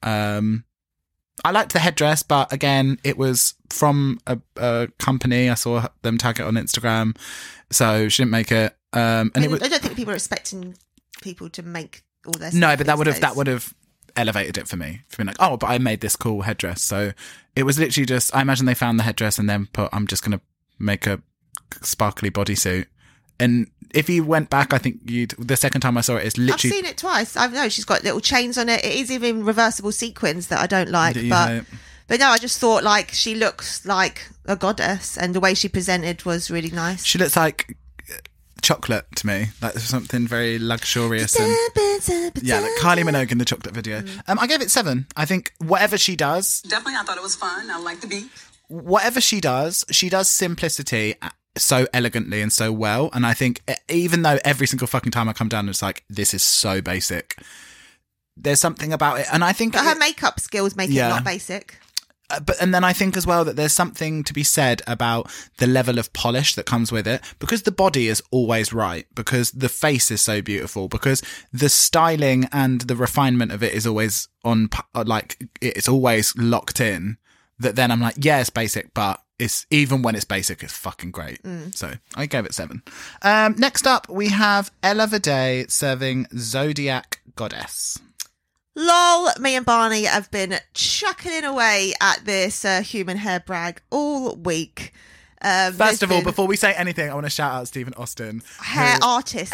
I liked the headdress, but again, it was from a company. I saw them tag it on Instagram, so she didn't make it. I don't think people are expecting people to make all their no, stuff but that these would days. have elevated it for me. For being like, oh, but I made this cool headdress. So it was literally just. I imagine they found the headdress and then put. I'm just gonna make a sparkly bodysuit. And if you went back, I think the second time I saw it, it's literally... I've seen it twice. I know she's got little chains on it. It is even reversible sequins that I don't like. But no, I just thought like she looks like a goddess, and the way she presented was really nice. She looks like chocolate to me, like something very luxurious. And yeah, like Kylie Minogue in the chocolate video. I gave it 7. I think whatever she does... Definitely, I thought it was fun. I like the beat. Whatever she does simplicity so elegantly and so well, and I think even though every single fucking time I come down it's like, this is so basic, there's something about it, and I think but her makeup skills make it not basic. And then I think as well that there's something to be said about the level of polish that comes with it, because the body is always right, because the face is so beautiful, because the styling and the refinement of it is always on, like it's always locked in, that then I'm like, yeah, it's basic, but it's even when it's basic, it's fucking great. So I gave it 7. Next up, we have Ella Vidae serving Zodiac Goddess. Lol, me and Barney have been chuckling away at this human hair brag all week. First of all, before we say anything, I want to shout out Stephen Austin. Hair artist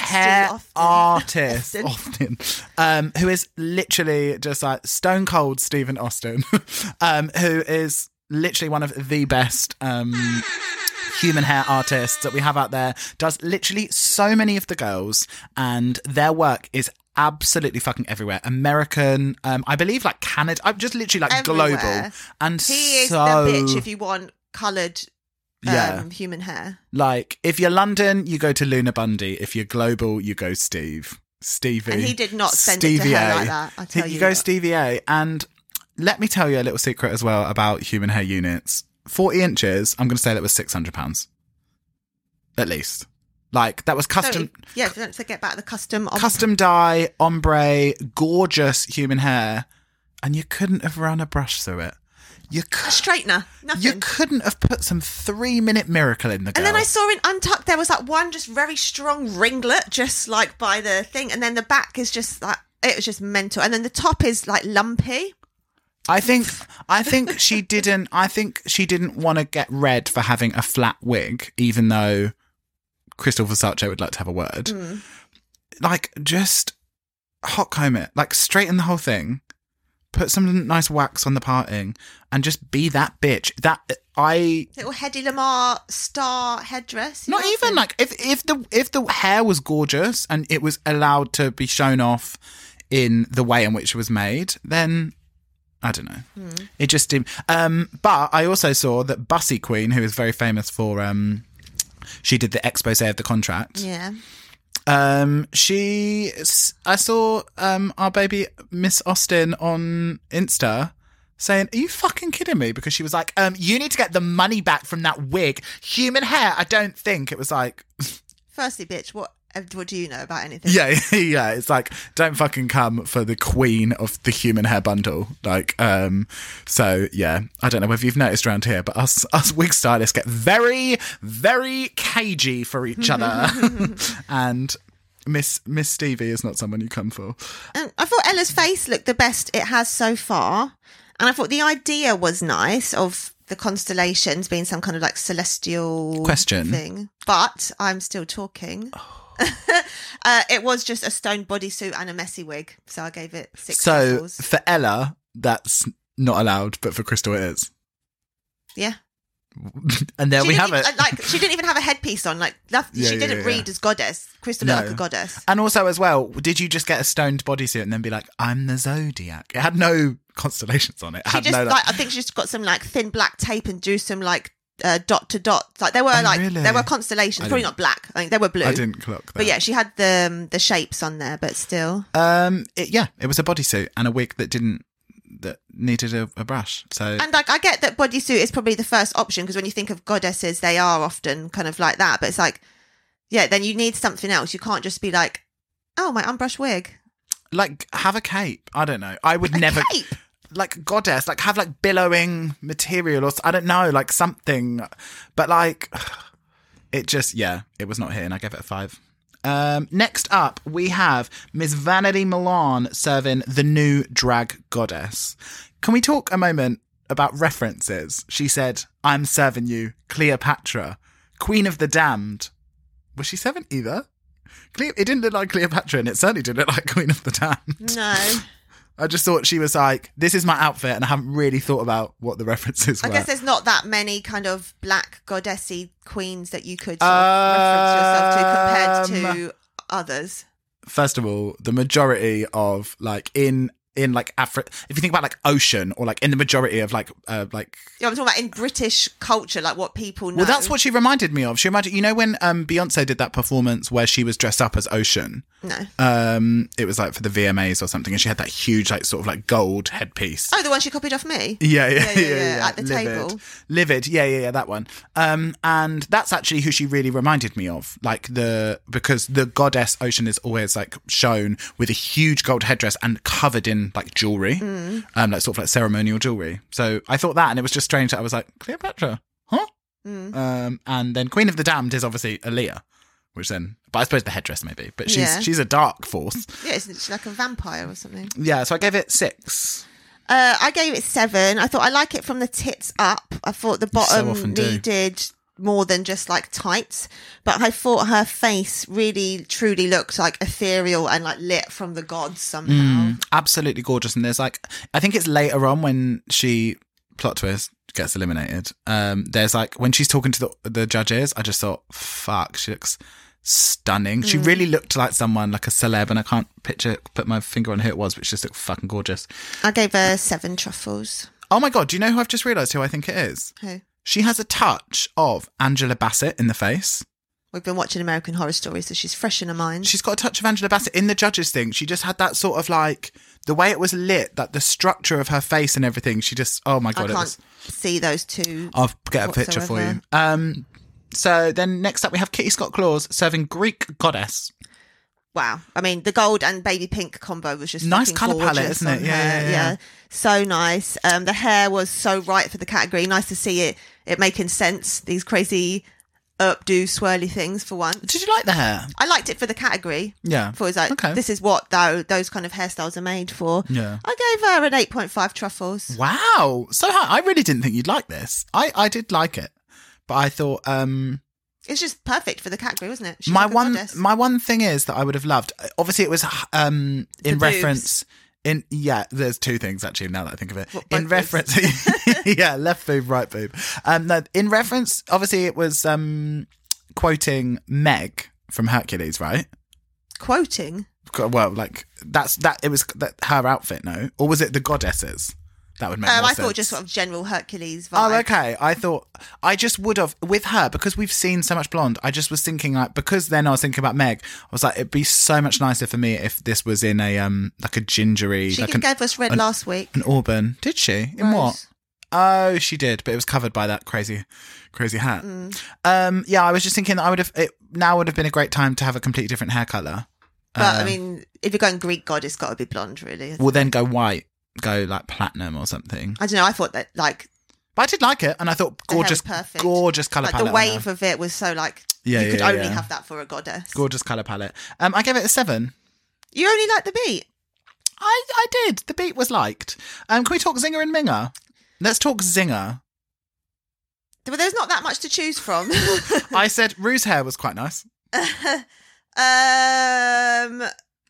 Austin, who is literally just like stone cold Stephen Austin, who is literally one of the best human hair artists that we have out there, does literally so many of the girls, and their work is absolutely fucking everywhere. American, I believe like Canada, I'm just literally like everywhere. Global. And he is so, the bitch if you want coloured human hair. Like, if you're London, you go to Luna Bundy. If you're global, you go Stevie. And he did not send it to her like that, I tell you. You go Stevie A. And let me tell you a little secret as well about human hair units. 40 inches, I'm going to say that was £600. At least. Like, that was custom... don't forget about the custom... Custom dye, ombre, gorgeous human hair. And you couldn't have run a brush through it. A straightener, nothing. You couldn't have put some 3-minute miracle in the girl. And then I saw in Untucked there was like one just very strong ringlet just like by the thing, and then the back is just like, it was just mental, and then the top is like lumpy. I think she didn't want to get red for having a flat wig, even though Crystal Versace would like to have a word. Like, just hot comb it, like straighten the whole thing. Put some nice wax on the parting and just be that bitch. Little Hedy Lamar star headdress. Not even like if the hair was gorgeous and it was allowed to be shown off in the way in which it was made, then I don't know. It just didn't. But I also saw that Bussy Queen, who is very famous for she did the expose of the contract. Yeah. I saw our baby Miss Austin on Insta saying, are you fucking kidding me? Because she was like, you need to get the money back from that wig. Human hair, I don't think. It was like... Firstly, bitch, what What do you know about anything? Yeah, yeah. It's like, don't fucking come for the queen of the human hair bundle. Like, so yeah. I don't know whether you've noticed around here, but us wig stylists get very, very cagey for each other. And Miss Stevie is not someone you come for. And I thought Ella's face looked the best it has so far. And I thought the idea was nice of the constellations being some kind of like celestial Question. thing. But I'm still talking. It was just a stoned bodysuit and a messy wig. So I gave it 6 So truffles. for Ella, that's not allowed, but for Crystal it is. Yeah. And there She we didn't have even- it. Like, she didn't even have a headpiece on. Like, she didn't read as goddess. Crystal looked like a goddess. And also as well, did you just get a stoned bodysuit and then be like, I'm the Zodiac? It had no constellations on it. It She had just no I think she just got some like thin black tape and drew some like dot to dot. Like there were really? there were constellations. Probably not black. I think they were blue. I didn't clock that. But yeah, she had the shapes on there, but still. It was a bodysuit and a wig that needed a brush. So And like I get that bodysuit is probably the first option because when you think of goddesses, they are often kind of like that. But it's like, yeah, then you need something else. You can't just be like, oh, my unbrushed wig. like have a cape. I don't know. I would never Cape. like goddess, like have like billowing material or I don't know, like something. But like it just it was not here and I gave it a 5. Next up, we have Miss Vanity Milan serving the new drag goddess. Can we talk a moment about references? She said, I'm serving you Cleopatra, Queen of the Damned. Was she serving either? It didn't look like Cleopatra and it certainly didn't look like Queen of the Damned. No. I just thought she was like, this is my outfit and I haven't really thought about what the references were. I guess there's not that many kind of black goddessy queens that you could sort of reference yourself to compared to others. First of all, the majority of like in like Africa, if you think about like ocean or like in the majority of like Yeah, I'm talking about in British culture, like what people know. well, that's what she reminded me of. She reminded, you know, when Beyonce did that performance where she was dressed up as Ocean. No. It was like for the VMAs or something, and she had that huge like sort of like gold headpiece. Oh, the one she copied off me? Yeah. At the Livid. table. Livid, yeah, that one. And that's actually who she really reminded me of. Like because the goddess Ocean is always like shown with a huge gold headdress and covered in like jewelry, like sort of like ceremonial jewelry. So I thought that, and it was just strange that I was like, Cleopatra, huh? And then Queen of the Damned is obviously Aaliyah, which then, but I suppose the headdress maybe, but she's a dark force. Yeah, it's like a vampire or something. Yeah, so I gave it 6. I gave it 7. I thought I like it from the tits up. I thought the bottom often do. needed more than just like tights, but I thought her face really truly looked like ethereal and like lit from the gods somehow. Absolutely gorgeous. And there's like, I think it's later on when she, plot twist, gets eliminated. There's like, when she's talking to the judges, I just thought, fuck, she looks stunning. She really looked like someone, like a celeb, and I can't put my finger on who it was, but she just looked fucking gorgeous. I gave her 7 truffles. Oh my God, do you know who I've just realised who I think it is? Who? She has a touch of Angela Bassett in the face. We've been watching American Horror Story, so she's fresh in her mind. She's got a touch of Angela Bassett in the judges thing. She just had that sort of like, the way it was lit, that the structure of her face and everything, she just, oh my God. I can't see those two. I'll get a picture for you. So then next up we have Kitty Scott Claus serving Greek goddess. Wow. I mean, the gold and baby pink combo was just Nice fucking colour palette, gorgeous isn't it? on Yeah, her. yeah. So nice. The hair was so right for the category. Nice to see it making sense. These crazy updo swirly things for once. Did you like the hair? I liked it for the category. Yeah. For it's like, Okay. this is what those kind of hairstyles are made for. Yeah. I gave her an 8.5 truffles. Wow. So high. I really didn't think you'd like this. I did like it. But I thought It's just perfect for the category, wasn't it? She's my like a one goddess. my one thing is that I would have loved, obviously it was in boobs. reference there's 2 things actually now that I think of it. What, In both reference left boob, right boob. No, in reference, obviously it was quoting Meg from Hercules, right? Quoting? Well, like it was her outfit, no? Or was it the goddesses? That would make more I sense. thought just sort of general Hercules vibe. Oh, okay. I thought I just would have with her because we've seen so much blonde. I just was thinking like, because then I was thinking about Meg. I was like, it'd be so much nicer for me if this was in a like a gingery. She like gave us red last week. an auburn. Did she? In what? Oh, she did, but it was covered by that crazy hat. Yeah, I was just thinking that now would have been a great time to have a completely different hair colour. But I mean, if you're going Greek god, it's got to be blonde, really. Well, then go white, go like platinum or something. I don't know. I thought that like. But I did like it, and I thought gorgeous colour like palette. The wave of it was so like you could only have that for a goddess. Gorgeous colour palette. I gave it a 7. You only like the beat. I did. The beat was liked. Can we talk Zinger and Minger? Let's talk Zinger. But there's not that much to choose from. I said Rue's hair was quite nice. I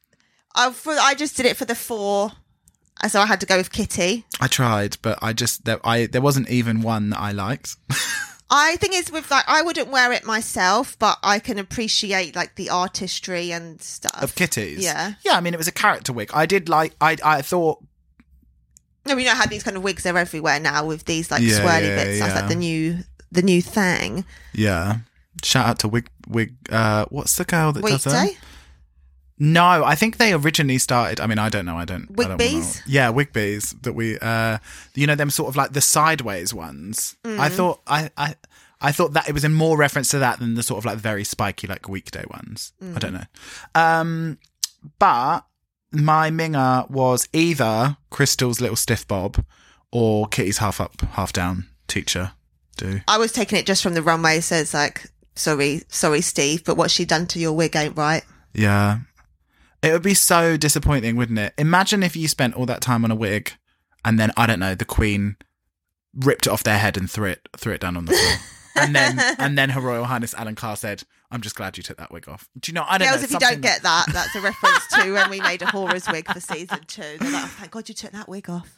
just did it for the 4, so I had to go with Kitty. I tried, but there wasn't even one that I liked. I think it's with like I wouldn't wear it myself, but I can appreciate like the artistry and stuff of Kitty's. Yeah. I mean, it was a character wig. I did like. I thought. No, you know how these kind of wigs are everywhere now with these like swirly bits. That's like the new thing. Yeah. Shout out to wig. What's the girl that does that? Weekday? No, I think they originally started. I mean, I don't know. Wigbees? Yeah, Wigbees. That we, them sort of like the sideways ones. I thought I thought that it was in more reference to that than the sort of like very spiky like weekday ones. I don't know. But my Minger was either Crystal's little stiff bob or Kitty's half up, half down teacher do. I was taking it just from the runway. So it's like, sorry, Steve, but what she done to your wig ain't right. Yeah. It would be so disappointing, wouldn't it? Imagine if you spent all that time on a wig and then, I don't know, the Queen ripped it off their head and threw it down on the floor. and then Her Royal Highness Alan Carr said, "I'm just glad you took that wig off." Do you know? I don't know. Girls, if you don't get that, that's a reference to when we made a Horrors wig for season 2. They're like, oh, thank God you took that wig off.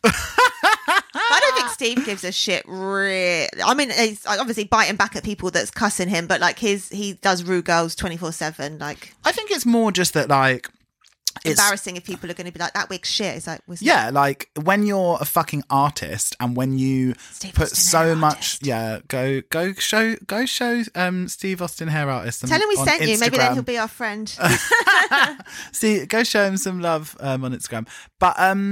I don't think Steve gives a shit. Really, I mean, he's obviously biting back at people that's cussing him, but like he does Rue girls 24/7. Like, I think it's more just that like. It's embarrassing if people are going to be like, that wig's shit. It's like, like when you're a fucking artist and when you put so much, go show Steve Austin hair artist. Tell him we sent Instagram. you. Maybe then he'll be our friend. See, go show him some love on Instagram. But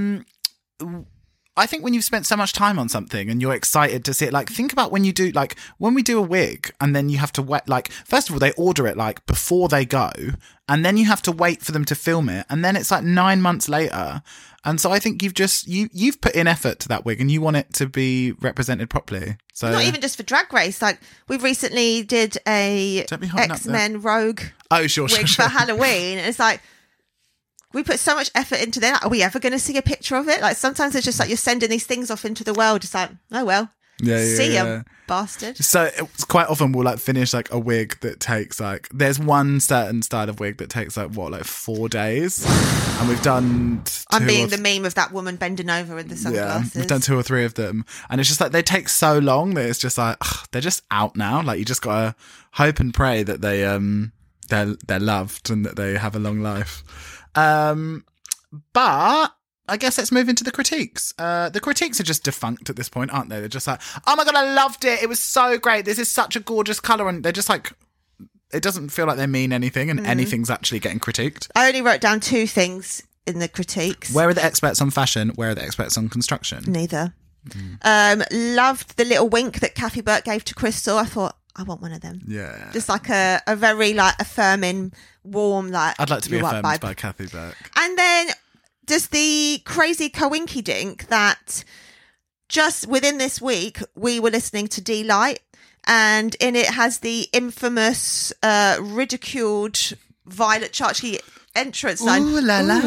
I think when you've spent so much time on something and you're excited to see it, like think about when you do, like when we do a wig and then you have to wait, like first of all, they order it like before they go and then you have to wait for them to film it. And then it's like 9 months later. And so I think you've put in effort to that wig and you want it to be represented properly. So not even just for Drag Race. Like we recently did a X-Men Rogue wig for Halloween. And it's like, we put so much effort into that. Are we ever going to see a picture of it? Like sometimes it's just like you're sending these things off into the world. It's like, oh well, see ya, bastard. So it's quite often we'll like finish like a wig that takes like there's one certain style of wig that takes like 4 days, and we've done. I'm being the meme of that woman bending over in the sunglasses. Yeah, we've done 2 or 3 of them, and it's just like they take so long that it's just like they're just out now. Like you just gotta hope and pray that they're loved and that they have a long life. But I guess let's move into the critiques. The critiques are just defunct at this point, aren't they? They're just like, oh my God, I loved it. It was so great. This is such a gorgeous colour. And they're just like, it doesn't feel like they mean anything and anything's actually getting critiqued. I only wrote down 2 things in the critiques. Where are the experts on fashion? Where are the experts on construction? Neither. Loved the little wink that Kathy Burke gave to Crystal. I thought, I want one of them. Yeah. Just like a very like affirming, warm, like I'd like to be affirmed by Kathy Burke. And then just the crazy coinky dink that just within this week we were listening to D-Light, and in it has the infamous ridiculed Violet Chachki entrance line. Ooh la la,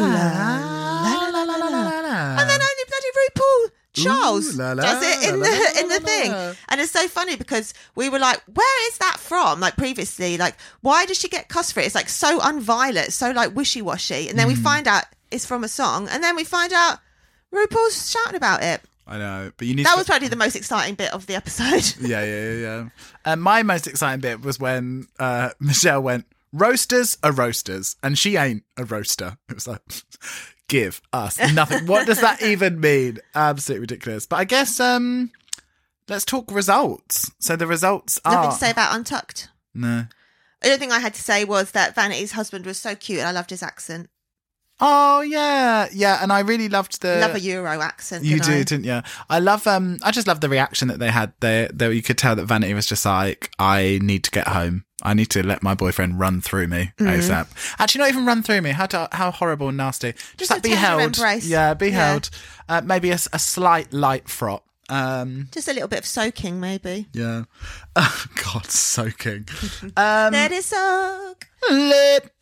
and then only bloody RuPaul Charles does it in the thing. And it's so funny because we were like, where is that from? Like previously, like why does she get cussed for it? It's like so unviolet, so like wishy-washy. And then we find out it's from a song, and then we find out RuPaul's shouting about it. I know, but you need. That was probably the most exciting bit of the episode. Yeah. My most exciting bit was when Michelle went, "Roasters are roasters, and she ain't a roaster." It was like, give us nothing. What does that even mean? Absolutely ridiculous. But I guess let's talk results. So the results are nothing to say about Untucked. No. The only thing I had to say was that Vanity's husband was so cute, and I loved his accent. Oh yeah, yeah, and I really loved the. Love a Euro accent. You do, didn't you? I love. I just love the reaction that they had. There, you could tell that Vanity was just like, "I need to get home. I need to let my boyfriend run through me ASAP." Actually, not even run through me. How horrible and nasty. Just like a be tender held. embrace. Yeah, be Yeah. held. Maybe a slight light frot. Just a little bit of soaking, maybe. Yeah. Oh God, soaking. Let it soak. Lit.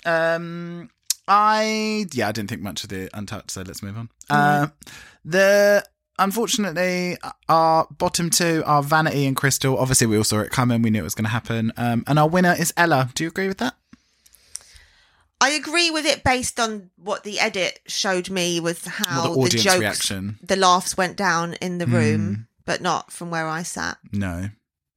I didn't think much of the Untouched, so let's move on. Unfortunately, our bottom two are Vanity and Crystal. Obviously, we all saw it coming. We knew it was going to happen. And our winner is Ella. Do you agree with that? I agree with it based on what the edit showed me was how Well, the the audience jokes, reaction. the laughs went down in the room, but not from where I sat. No.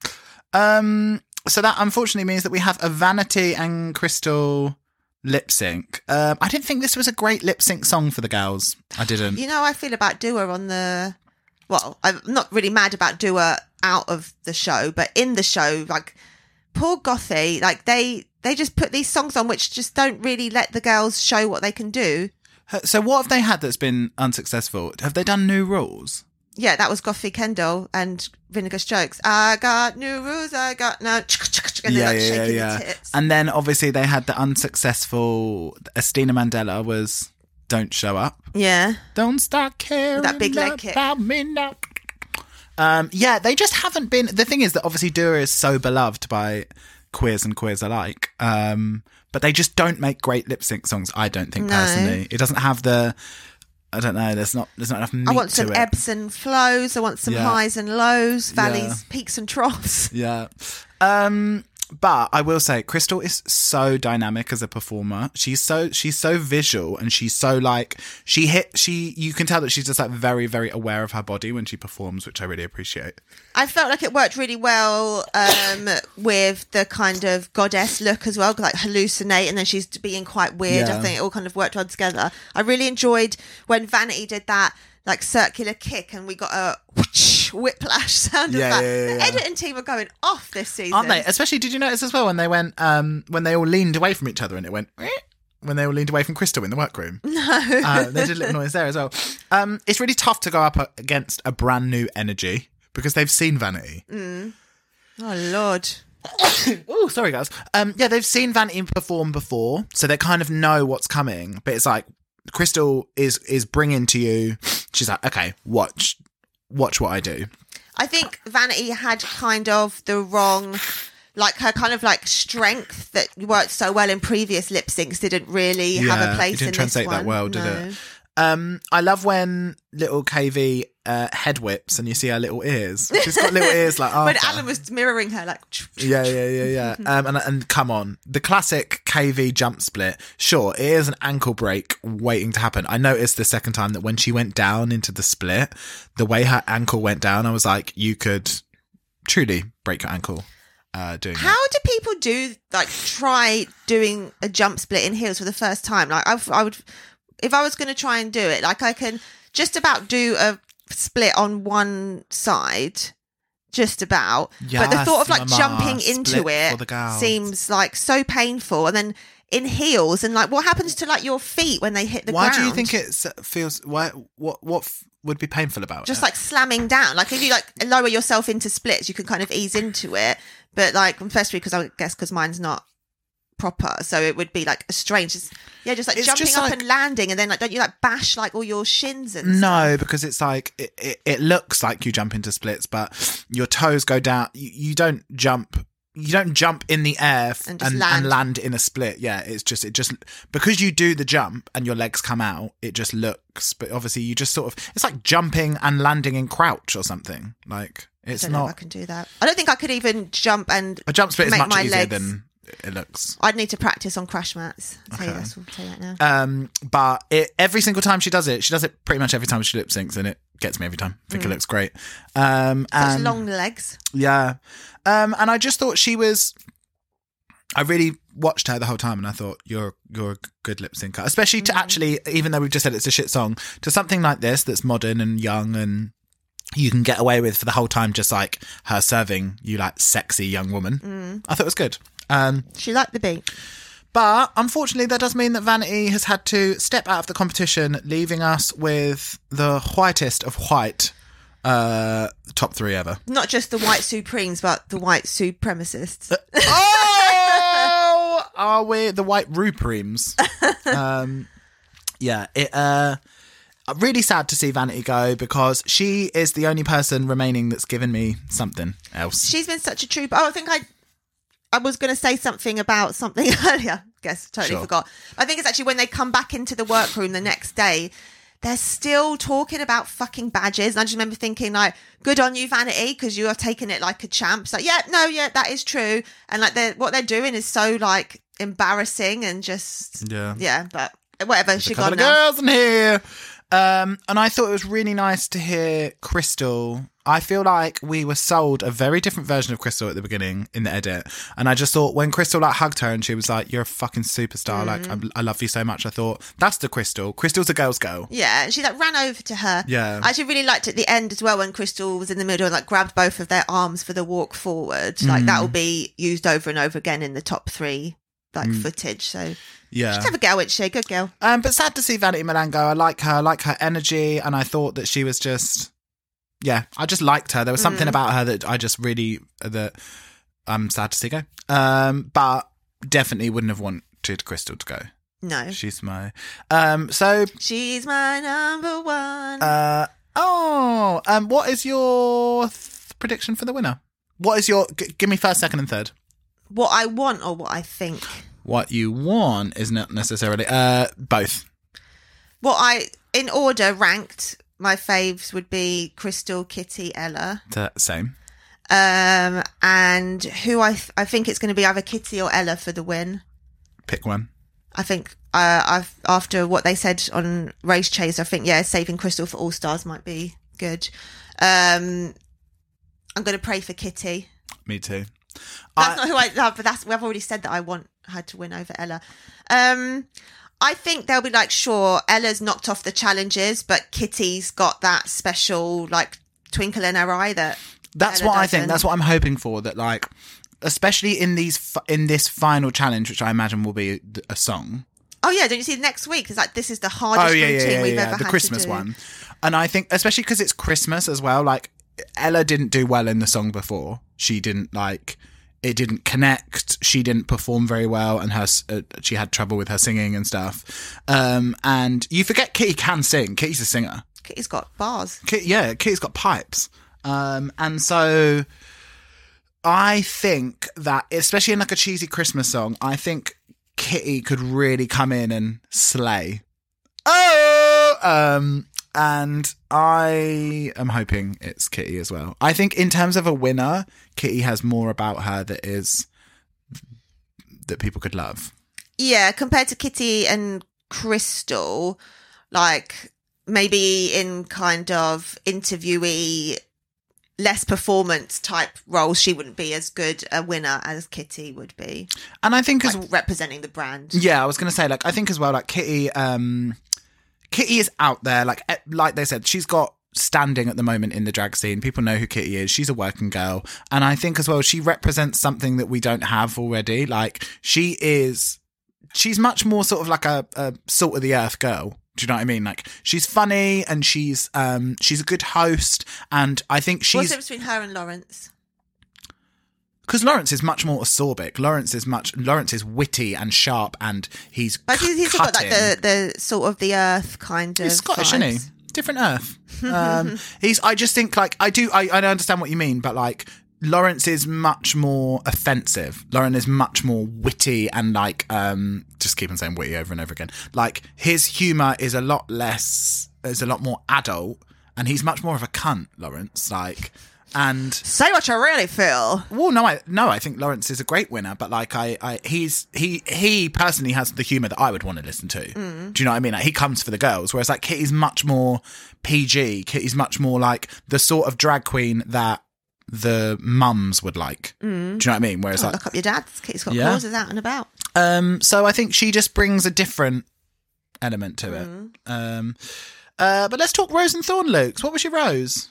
So that unfortunately means that we have a Vanity and Crystal lip sync. I didn't think this was a great lip sync song for the girls. I didn't. You know how I feel about Dua on the... Well, I'm not really mad about Dua out of the show, but in the show, like, poor Gothy, like, they just put these songs on which just don't really let the girls show what they can do. So what have they had that's been unsuccessful? Have they done New Rules? Yeah, that was Gothy Kendall and Vinegar Strokes. I got new rules, I got no... And they're like shaking the tits. And then obviously they had the unsuccessful Estina Mandela was Don't Show Up. Yeah. Don't start caring That big leg kick. about me now. Yeah, they just haven't been... The thing is that obviously Dua is so beloved by queers and queers alike. But they just don't make great lip sync songs, I don't think, personally. It doesn't have the... I don't know. There's not enough meat to it. I want some ebbs and flows. I want some highs and lows, valleys, peaks and troughs. Yeah. But I will say, Crystal is so dynamic as a performer. She's so visual, and she's so like you can tell that she's just like very, very aware of her body when she performs, which I really appreciate. I felt like it worked really well with the kind of goddess look as well, like hallucinate, and then she's being quite weird. Yeah. I think it all kind of worked well together. I really enjoyed when Vanity did that like circular kick and we got a whiplash sound of that. The editing team are going off this season, aren't they? Especially, did you notice as well when they went when they all leaned away from each other and it went when they all leaned away from Crystal in the workroom? No. They did a little noise there as well. It's really tough to go up against a brand new energy because they've seen Vanity. Oh Lord. Oh, sorry guys. Yeah, they've seen Vanity perform before, so they kind of know what's coming. But it's like Crystal is bringing to you. She's like, okay, watch what I do. I think Vanity had kind of the wrong, like her kind of like strength that worked so well in previous lip syncs didn't really have a place it didn't in translate this one. that well, did No. it? I love when little KV head whips and you see her little ears. She's got little ears like When Arthur. Alan was mirroring her, like Yeah. And come on, the classic KV jump split. Sure, it is an ankle break waiting to happen. I noticed the second time that when she went down into the split, the way her ankle went down, I was like, you could truly break your ankle doing that. How do people do like try doing a jump split in heels for the first time? Like I would, if I was going to try and do it, like I can just about do a split on one side, just about. But the Yes, thought of like mama, jumping into split for the it girls. seems like so painful. And then in heels, and like what happens to like your feet when they hit the Why ground? do you think it feels? What would be painful about Just it? like slamming down, like if you like lower yourself into splits, you can kind of ease into it. But like, especially because I guess because mine's not proper, so it would be like a strange, just like It's jumping just up like- and landing, and then like don't you like bash like all your shins and stuff? No, because it's like it looks like you jump into splits, but your toes go down. You don't jump. You don't jump in the air And just and land. land in a split. Yeah, it just because you do the jump and your legs come out, it just looks. But obviously, you just sort of it's like jumping and landing in crouch or something. Like I it's don't know if I not can do that. I don't think I could even jump and a jump split is make much my easier legs- than it looks. I'd need to practice on crash mats. I'll tell you that now. But every single time she does it pretty much every time she lip syncs, and it gets me every time. I think it looks great. Such And long legs. yeah, and I just thought she was. I really watched her the whole time, and I thought you're a good lip syncer, especially to actually, even though we've just said it's a shit song, to something like this that's modern and young and you can get away with for the whole time, just like her serving you like sexy young woman. I thought it was good. She liked the beat. But unfortunately, that does mean that Vanity has had to step out of the competition, leaving us with the whitest of white top 3 ever. Not just the white supremes, but the white supremacists. Oh! Are we the white Rupremes? Really sad to see Vanity go because she is the only person remaining that's given me something else. She's been such a trooper. Oh, I think I was going to say something about something earlier. Guess totally forgot. I think it's actually when they come back into the workroom the next day, they're still talking about fucking badges. And I just remember thinking, like, good on you, Vanity, because you are taking it like a champ. It's like, that is true. And like, what they're doing is so like embarrassing and just but whatever. She got girls in here. And I thought it was really nice to hear Crystal. I feel like we were sold a very different version of Crystal at the beginning in the edit. And I just thought when Crystal like hugged her and she was like, you're a fucking superstar. Like, I love you so much. I thought, that's the Crystal. Crystal's a girl's girl. Yeah. And she like ran over to her. Yeah. I actually really liked at the end as well when Crystal was in the middle and like grabbed both of their arms for the walk forward. Like that will be used over and over again in the top 3 like footage. So yeah, she's have a girl, isn't she? Good girl. But sad to see Vanity Milan go. I like her energy, and I thought that she was just, I just liked her. There was something about her that I just really that I'm sad to see go. But definitely wouldn't have wanted Crystal to go. No, she's my she's my number 1. What is your prediction for the winner? What is your give me first, second, and third? What I want or what I think? What you want is not necessarily both. In order ranked, my faves would be Crystal, Kitty, Ella. Same. And who I think it's going to be either Kitty or Ella for the win. Pick one. I think after what they said on Race Chase, I think saving Crystal for All Stars might be good. I'm going to pray for Kitty. Me too. That's not who I love, but we've already said that I want her to win over Ella. I think they'll be like, sure, Ella's knocked off the challenges, but Kitty's got that special like twinkle in her eye that's Ella what I think. That's what I'm hoping for. That like, especially in this final challenge, which I imagine will be a song. Oh yeah, don't you see next week? It's like this is the hardest routine we've ever had to do. The Christmas one, and I think especially because it's Christmas as well. Like Ella didn't do well in the song before. She didn't like. It didn't connect. She didn't perform very well, and she had trouble with her singing and stuff. And you forget Kitty can sing. Kitty's a singer. Kitty's got bars. Kitty's got pipes. And so I think that, especially in like a cheesy Christmas song, I think Kitty could really come in and slay. And I am hoping it's Kitty as well. I think in terms of a winner, Kitty has more about her that people could love. Yeah, compared to Kitty and Crystal, like maybe in kind of interviewee, less performance type roles, she wouldn't be as good a winner as Kitty would be. And I think like representing the brand. Yeah, I was going to say, like, I think as well, like Kitty is out there, like they said, she's got standing at the moment in the drag scene. People know who Kitty is. She's a working girl. And I think as well, she represents something that we don't have already. Like she's much more sort of like a salt of the earth girl. Do you know what I mean? Like she's funny and she's a good host. And I think she's... What's the difference between her and Lawrence? Because Lawrence is much more acerbic. Lawrence is witty and sharp, and he's he's got like the sort of the earth kind of. He's Scottish, vibes. isn't he? Different earth. I just think like I understand what you mean, but like Lawrence is much more offensive. Lauren is much more witty and like just keep on saying witty over and over again. Like his humour is a lot more adult, and he's much more of a cunt. Lawrence, like. And say what you really feel. Well, no, I think Lawrence is a great winner, but like he personally has the humour that I would want to listen to. Do you know what I mean? Like he comes for the girls, whereas like Kitty's much more PG. Kitty's much more like the sort of drag queen that the mums would like. Do you know what I mean? Whereas like look up your dad. Kitty's got clauses out and about. So I think she just brings a different element to it. But let's talk Rose and Thorn, Luke. What was your rose?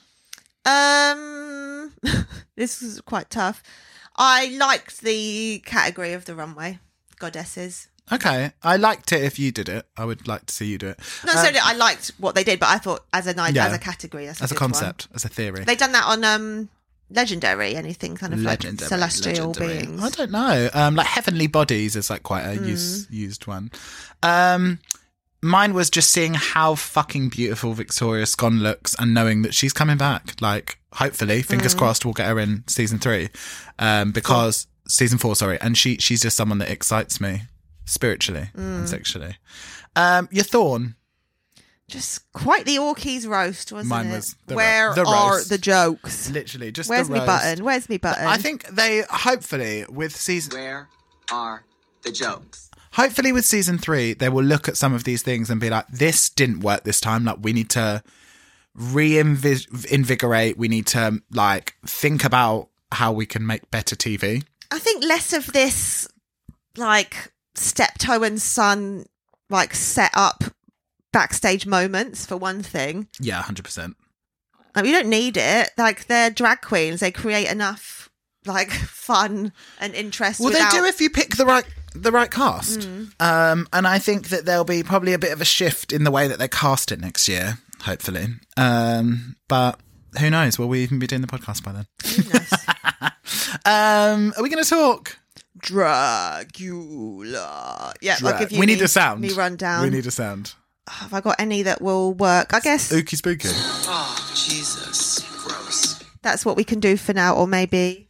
This is quite tough. I liked the category of the runway goddesses. Okay. I liked it if you did it. I would like to see you do it. No, so I liked what they did, but I thought as a night, Yeah. as a category, that's As a good one. concept, as a theory. They've done that on Legendary, anything kind of like Legendary, celestial legendary. beings. I don't know. Like Heavenly Bodies is like quite a used one. Mine was just seeing how fucking beautiful Victoria Scone looks and knowing that she's coming back. Like, hopefully, fingers crossed, we'll get her in season 3. Because season 4, sorry. And she's just someone that excites me spiritually and sexually. Your Thorn. Just quite the Orkies roast, wasn't Mine it? was the Where the are roast. the jokes? Literally, just Where's the me roast. button? Where's me button? I think they, hopefully, with season... Where are the jokes? Hopefully with season 3, they will look at some of these things and be like, this didn't work this time. Like, we need to reinvigorate. We need to, like, think about how we can make better TV. I think less of this, like, steptoe and son, like, set up backstage moments, for one thing. Yeah, 100%. Like, you don't need it. Like, they're drag queens. They create enough, like, fun and interest. Well, without... they do if you pick the right cast. And I think that there'll be probably a bit of a shift in the way that they cast it next year, hopefully. But who knows? Will we even be doing the podcast by then? Are we going to talk? Dragula. Yeah, I'll give you we need a sound. me rundown. We need a sound. Have I got any that will work? I guess Ookie spooky. Oh, Jesus. Gross. that's what we can do for now, or maybe...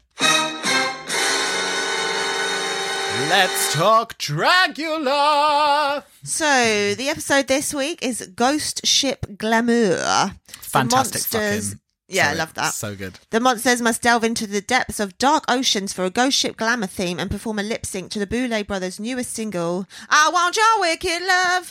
Let's talk Dragula. So, the episode this week is Ghost Ship Glamour. Fantastic The monsters... fucking... Yeah, Sorry, I love that. So good. The monsters must delve into the depths of dark oceans for a ghost ship glamour theme and perform a lip sync to the Boulay Brothers' newest single, I Want Your Wicked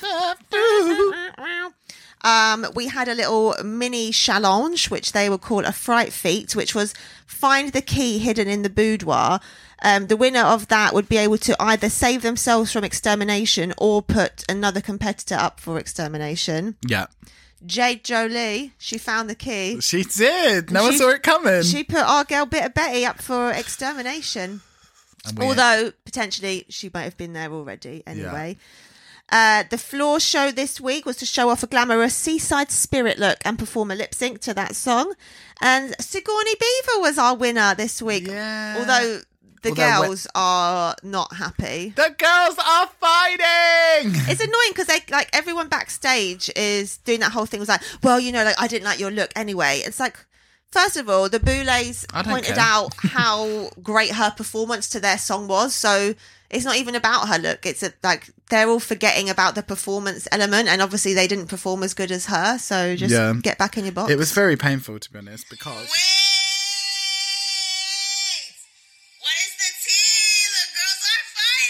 Love. We had a little mini challenge, which they would call a fright feat, which was find the key hidden in the boudoir. The winner of that would be able to either save themselves from extermination or put another competitor up for extermination. Yeah. Jade Jolie, she found the key. She did. No one saw it coming. She put our girl Bitter Betty up for extermination. And we- Although, potentially, she might have been there already anyway. The floor show this week was to show off a glamorous seaside spirit look and perform a lip sync to that song. And Sigourney Beaver was our winner this week. Yeah. Although the Although girls are not happy. The girls are fighting. It's annoying because they like everyone backstage is doing that whole thing. Was like, well, you know, like I didn't like your look anyway. It's like, first of all, the Boulets I don't pointed care. out how great her performance to their song was. So it's not even about her look. It's like they're all forgetting about the performance element, and obviously they didn't perform as good as her. So just Yeah. get back in your box. It was very painful, to be honest, because What is the tea? The girls are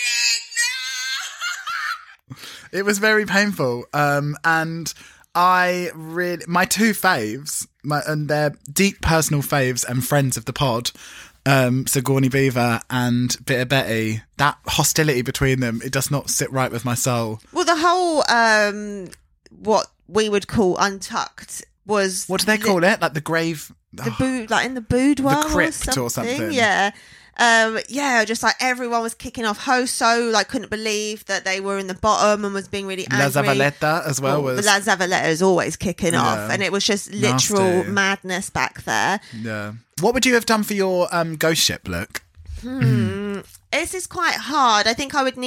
fighting. No! it was very painful. And I really, my two faves, and they're deep personal faves and friends of the pod, Sigourney Beaver and Bitter Betty, that hostility between them, it does not sit right with my soul. Well, the whole what we would call Untucked was What do they call it? Like the grave... like in the boudoir, The crypt or or something. Yeah. Just like everyone was kicking off Hoso, like couldn't believe that they were in the bottom and was being really angry. La Zavaleta as well was... La Zavaleta is always kicking off, and it was just literal Nasty. madness back there. Yeah. What would you have done for your ghost ship look? This is quite hard. I think I would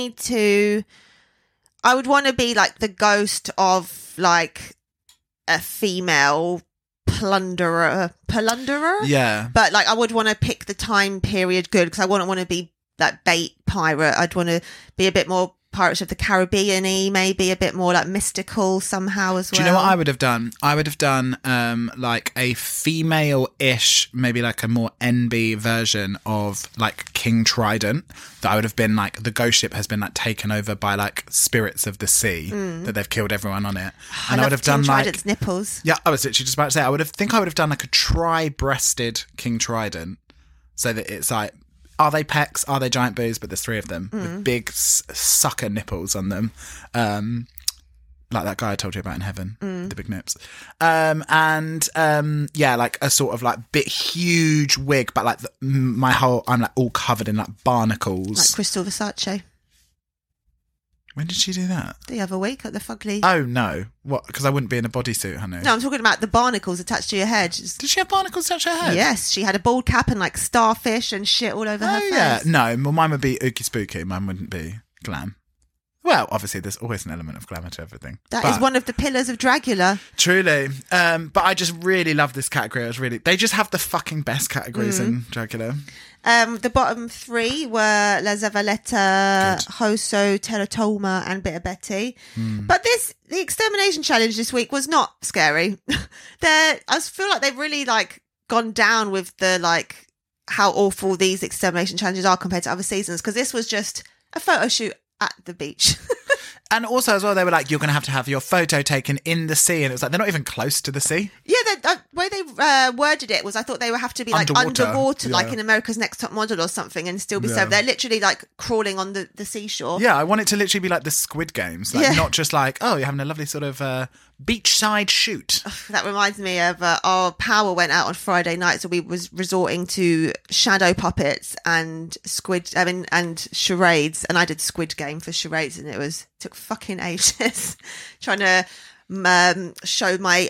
want to be like the ghost of like a female plunderer. Yeah. But like I would want to pick the time period good because I wouldn't want to be like bait pirate. I'd want to be a bit more Pirates of the Caribbean-y, maybe a bit more like mystical somehow as well. Do you know what I would have done? I would have done like a female-ish, maybe like a more NB version of like King Trident. That I would have been like, the ghost ship has been like taken over by like spirits of the sea, that they've killed everyone on it. And I would have done like... Trident's nipples. Yeah, I was literally just about to say, I would have done like a tri-breasted King Trident, so that it's like, are they pecs? Are they giant boobs? But there's 3 of them with big sucker nipples on them, like that guy I told you about in heaven, the big nips. Yeah, like a sort of like bit huge wig, but like I'm like all covered in like barnacles, Like Crystal Versace. When did she do that? The other week at the Fugly. Oh, no. What? Because I wouldn't be in a bodysuit, honey. No, I'm talking about the barnacles attached to your head. Did she have barnacles attached to her head? Yes, she had a bald cap and like starfish and shit all over her face. Yeah. No, well, mine would be ooky spooky. Mine wouldn't be glam. Well, obviously, there's always an element of glamour to everything. That is one of the pillars of Dragula. Truly. But I just really love this category. They just have the fucking best categories in Dragula. The bottom three were La Zavaleta, Hoso, Teratoma, and Bitter Betty. But the extermination challenge this week was not scary. I feel like they've really like gone down with the like how awful these extermination challenges are compared to other seasons, because this was just a photo shoot at the beach. And also as well, they were like, you're going to have your photo taken in the sea. And it was like, they're not even close to the sea. Yeah, the way they worded it was I thought they would have to be like underwater yeah. like in America's Next Top Model or something, and still be safe. They're literally like crawling on the seashore. Yeah, I want it to literally be like the Squid Games. Like not just like, oh, you're having a lovely sort of beachside shoot. That reminds me of our power went out on Friday night, so we was resorting to shadow puppets and and charades, and I did Squid Game for charades, and it took fucking ages trying to show my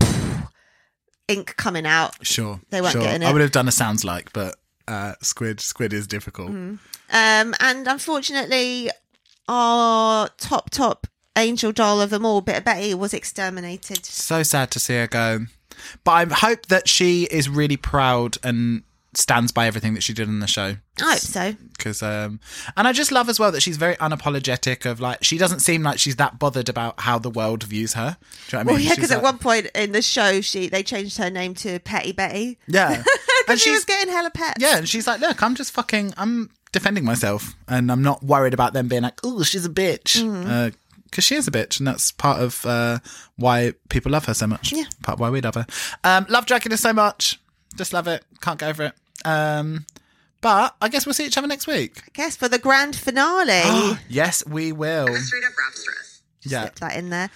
ink coming out. Sure, they weren't getting it. I would have done a sounds like, but squid is difficult. And unfortunately, our top angel doll of them all, Bitter Betty, was exterminated. So sad to see her go. But I hope that she is really proud and stands by everything that she did in the show. I hope so. Because, and I just love as well that she's very unapologetic of like, she doesn't seem like she's that bothered about how the world views her. Do you know what I mean? Well, yeah, because at one point in the show, they changed her name to Petty Betty. Yeah. Because she was getting hella pets. Yeah, and she's like, look, I'm defending myself, and I'm not worried about them being like, oh, she's a bitch. Because she is a bitch, and that's part of why people love her so much. Yeah. Part of why we love her. Love Dracula so much. Just love it. Can't get over it. But I guess we'll see each other next week. I guess for the grand finale. Yes, we will. Straight up rapstress. Slip that in there.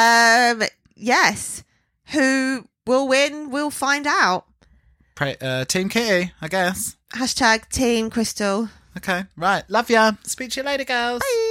Yes. Who will win? We'll find out. Team Kitty, I guess. # Team Crystal. Okay, right. Love ya. Speak to you later, girls. Bye.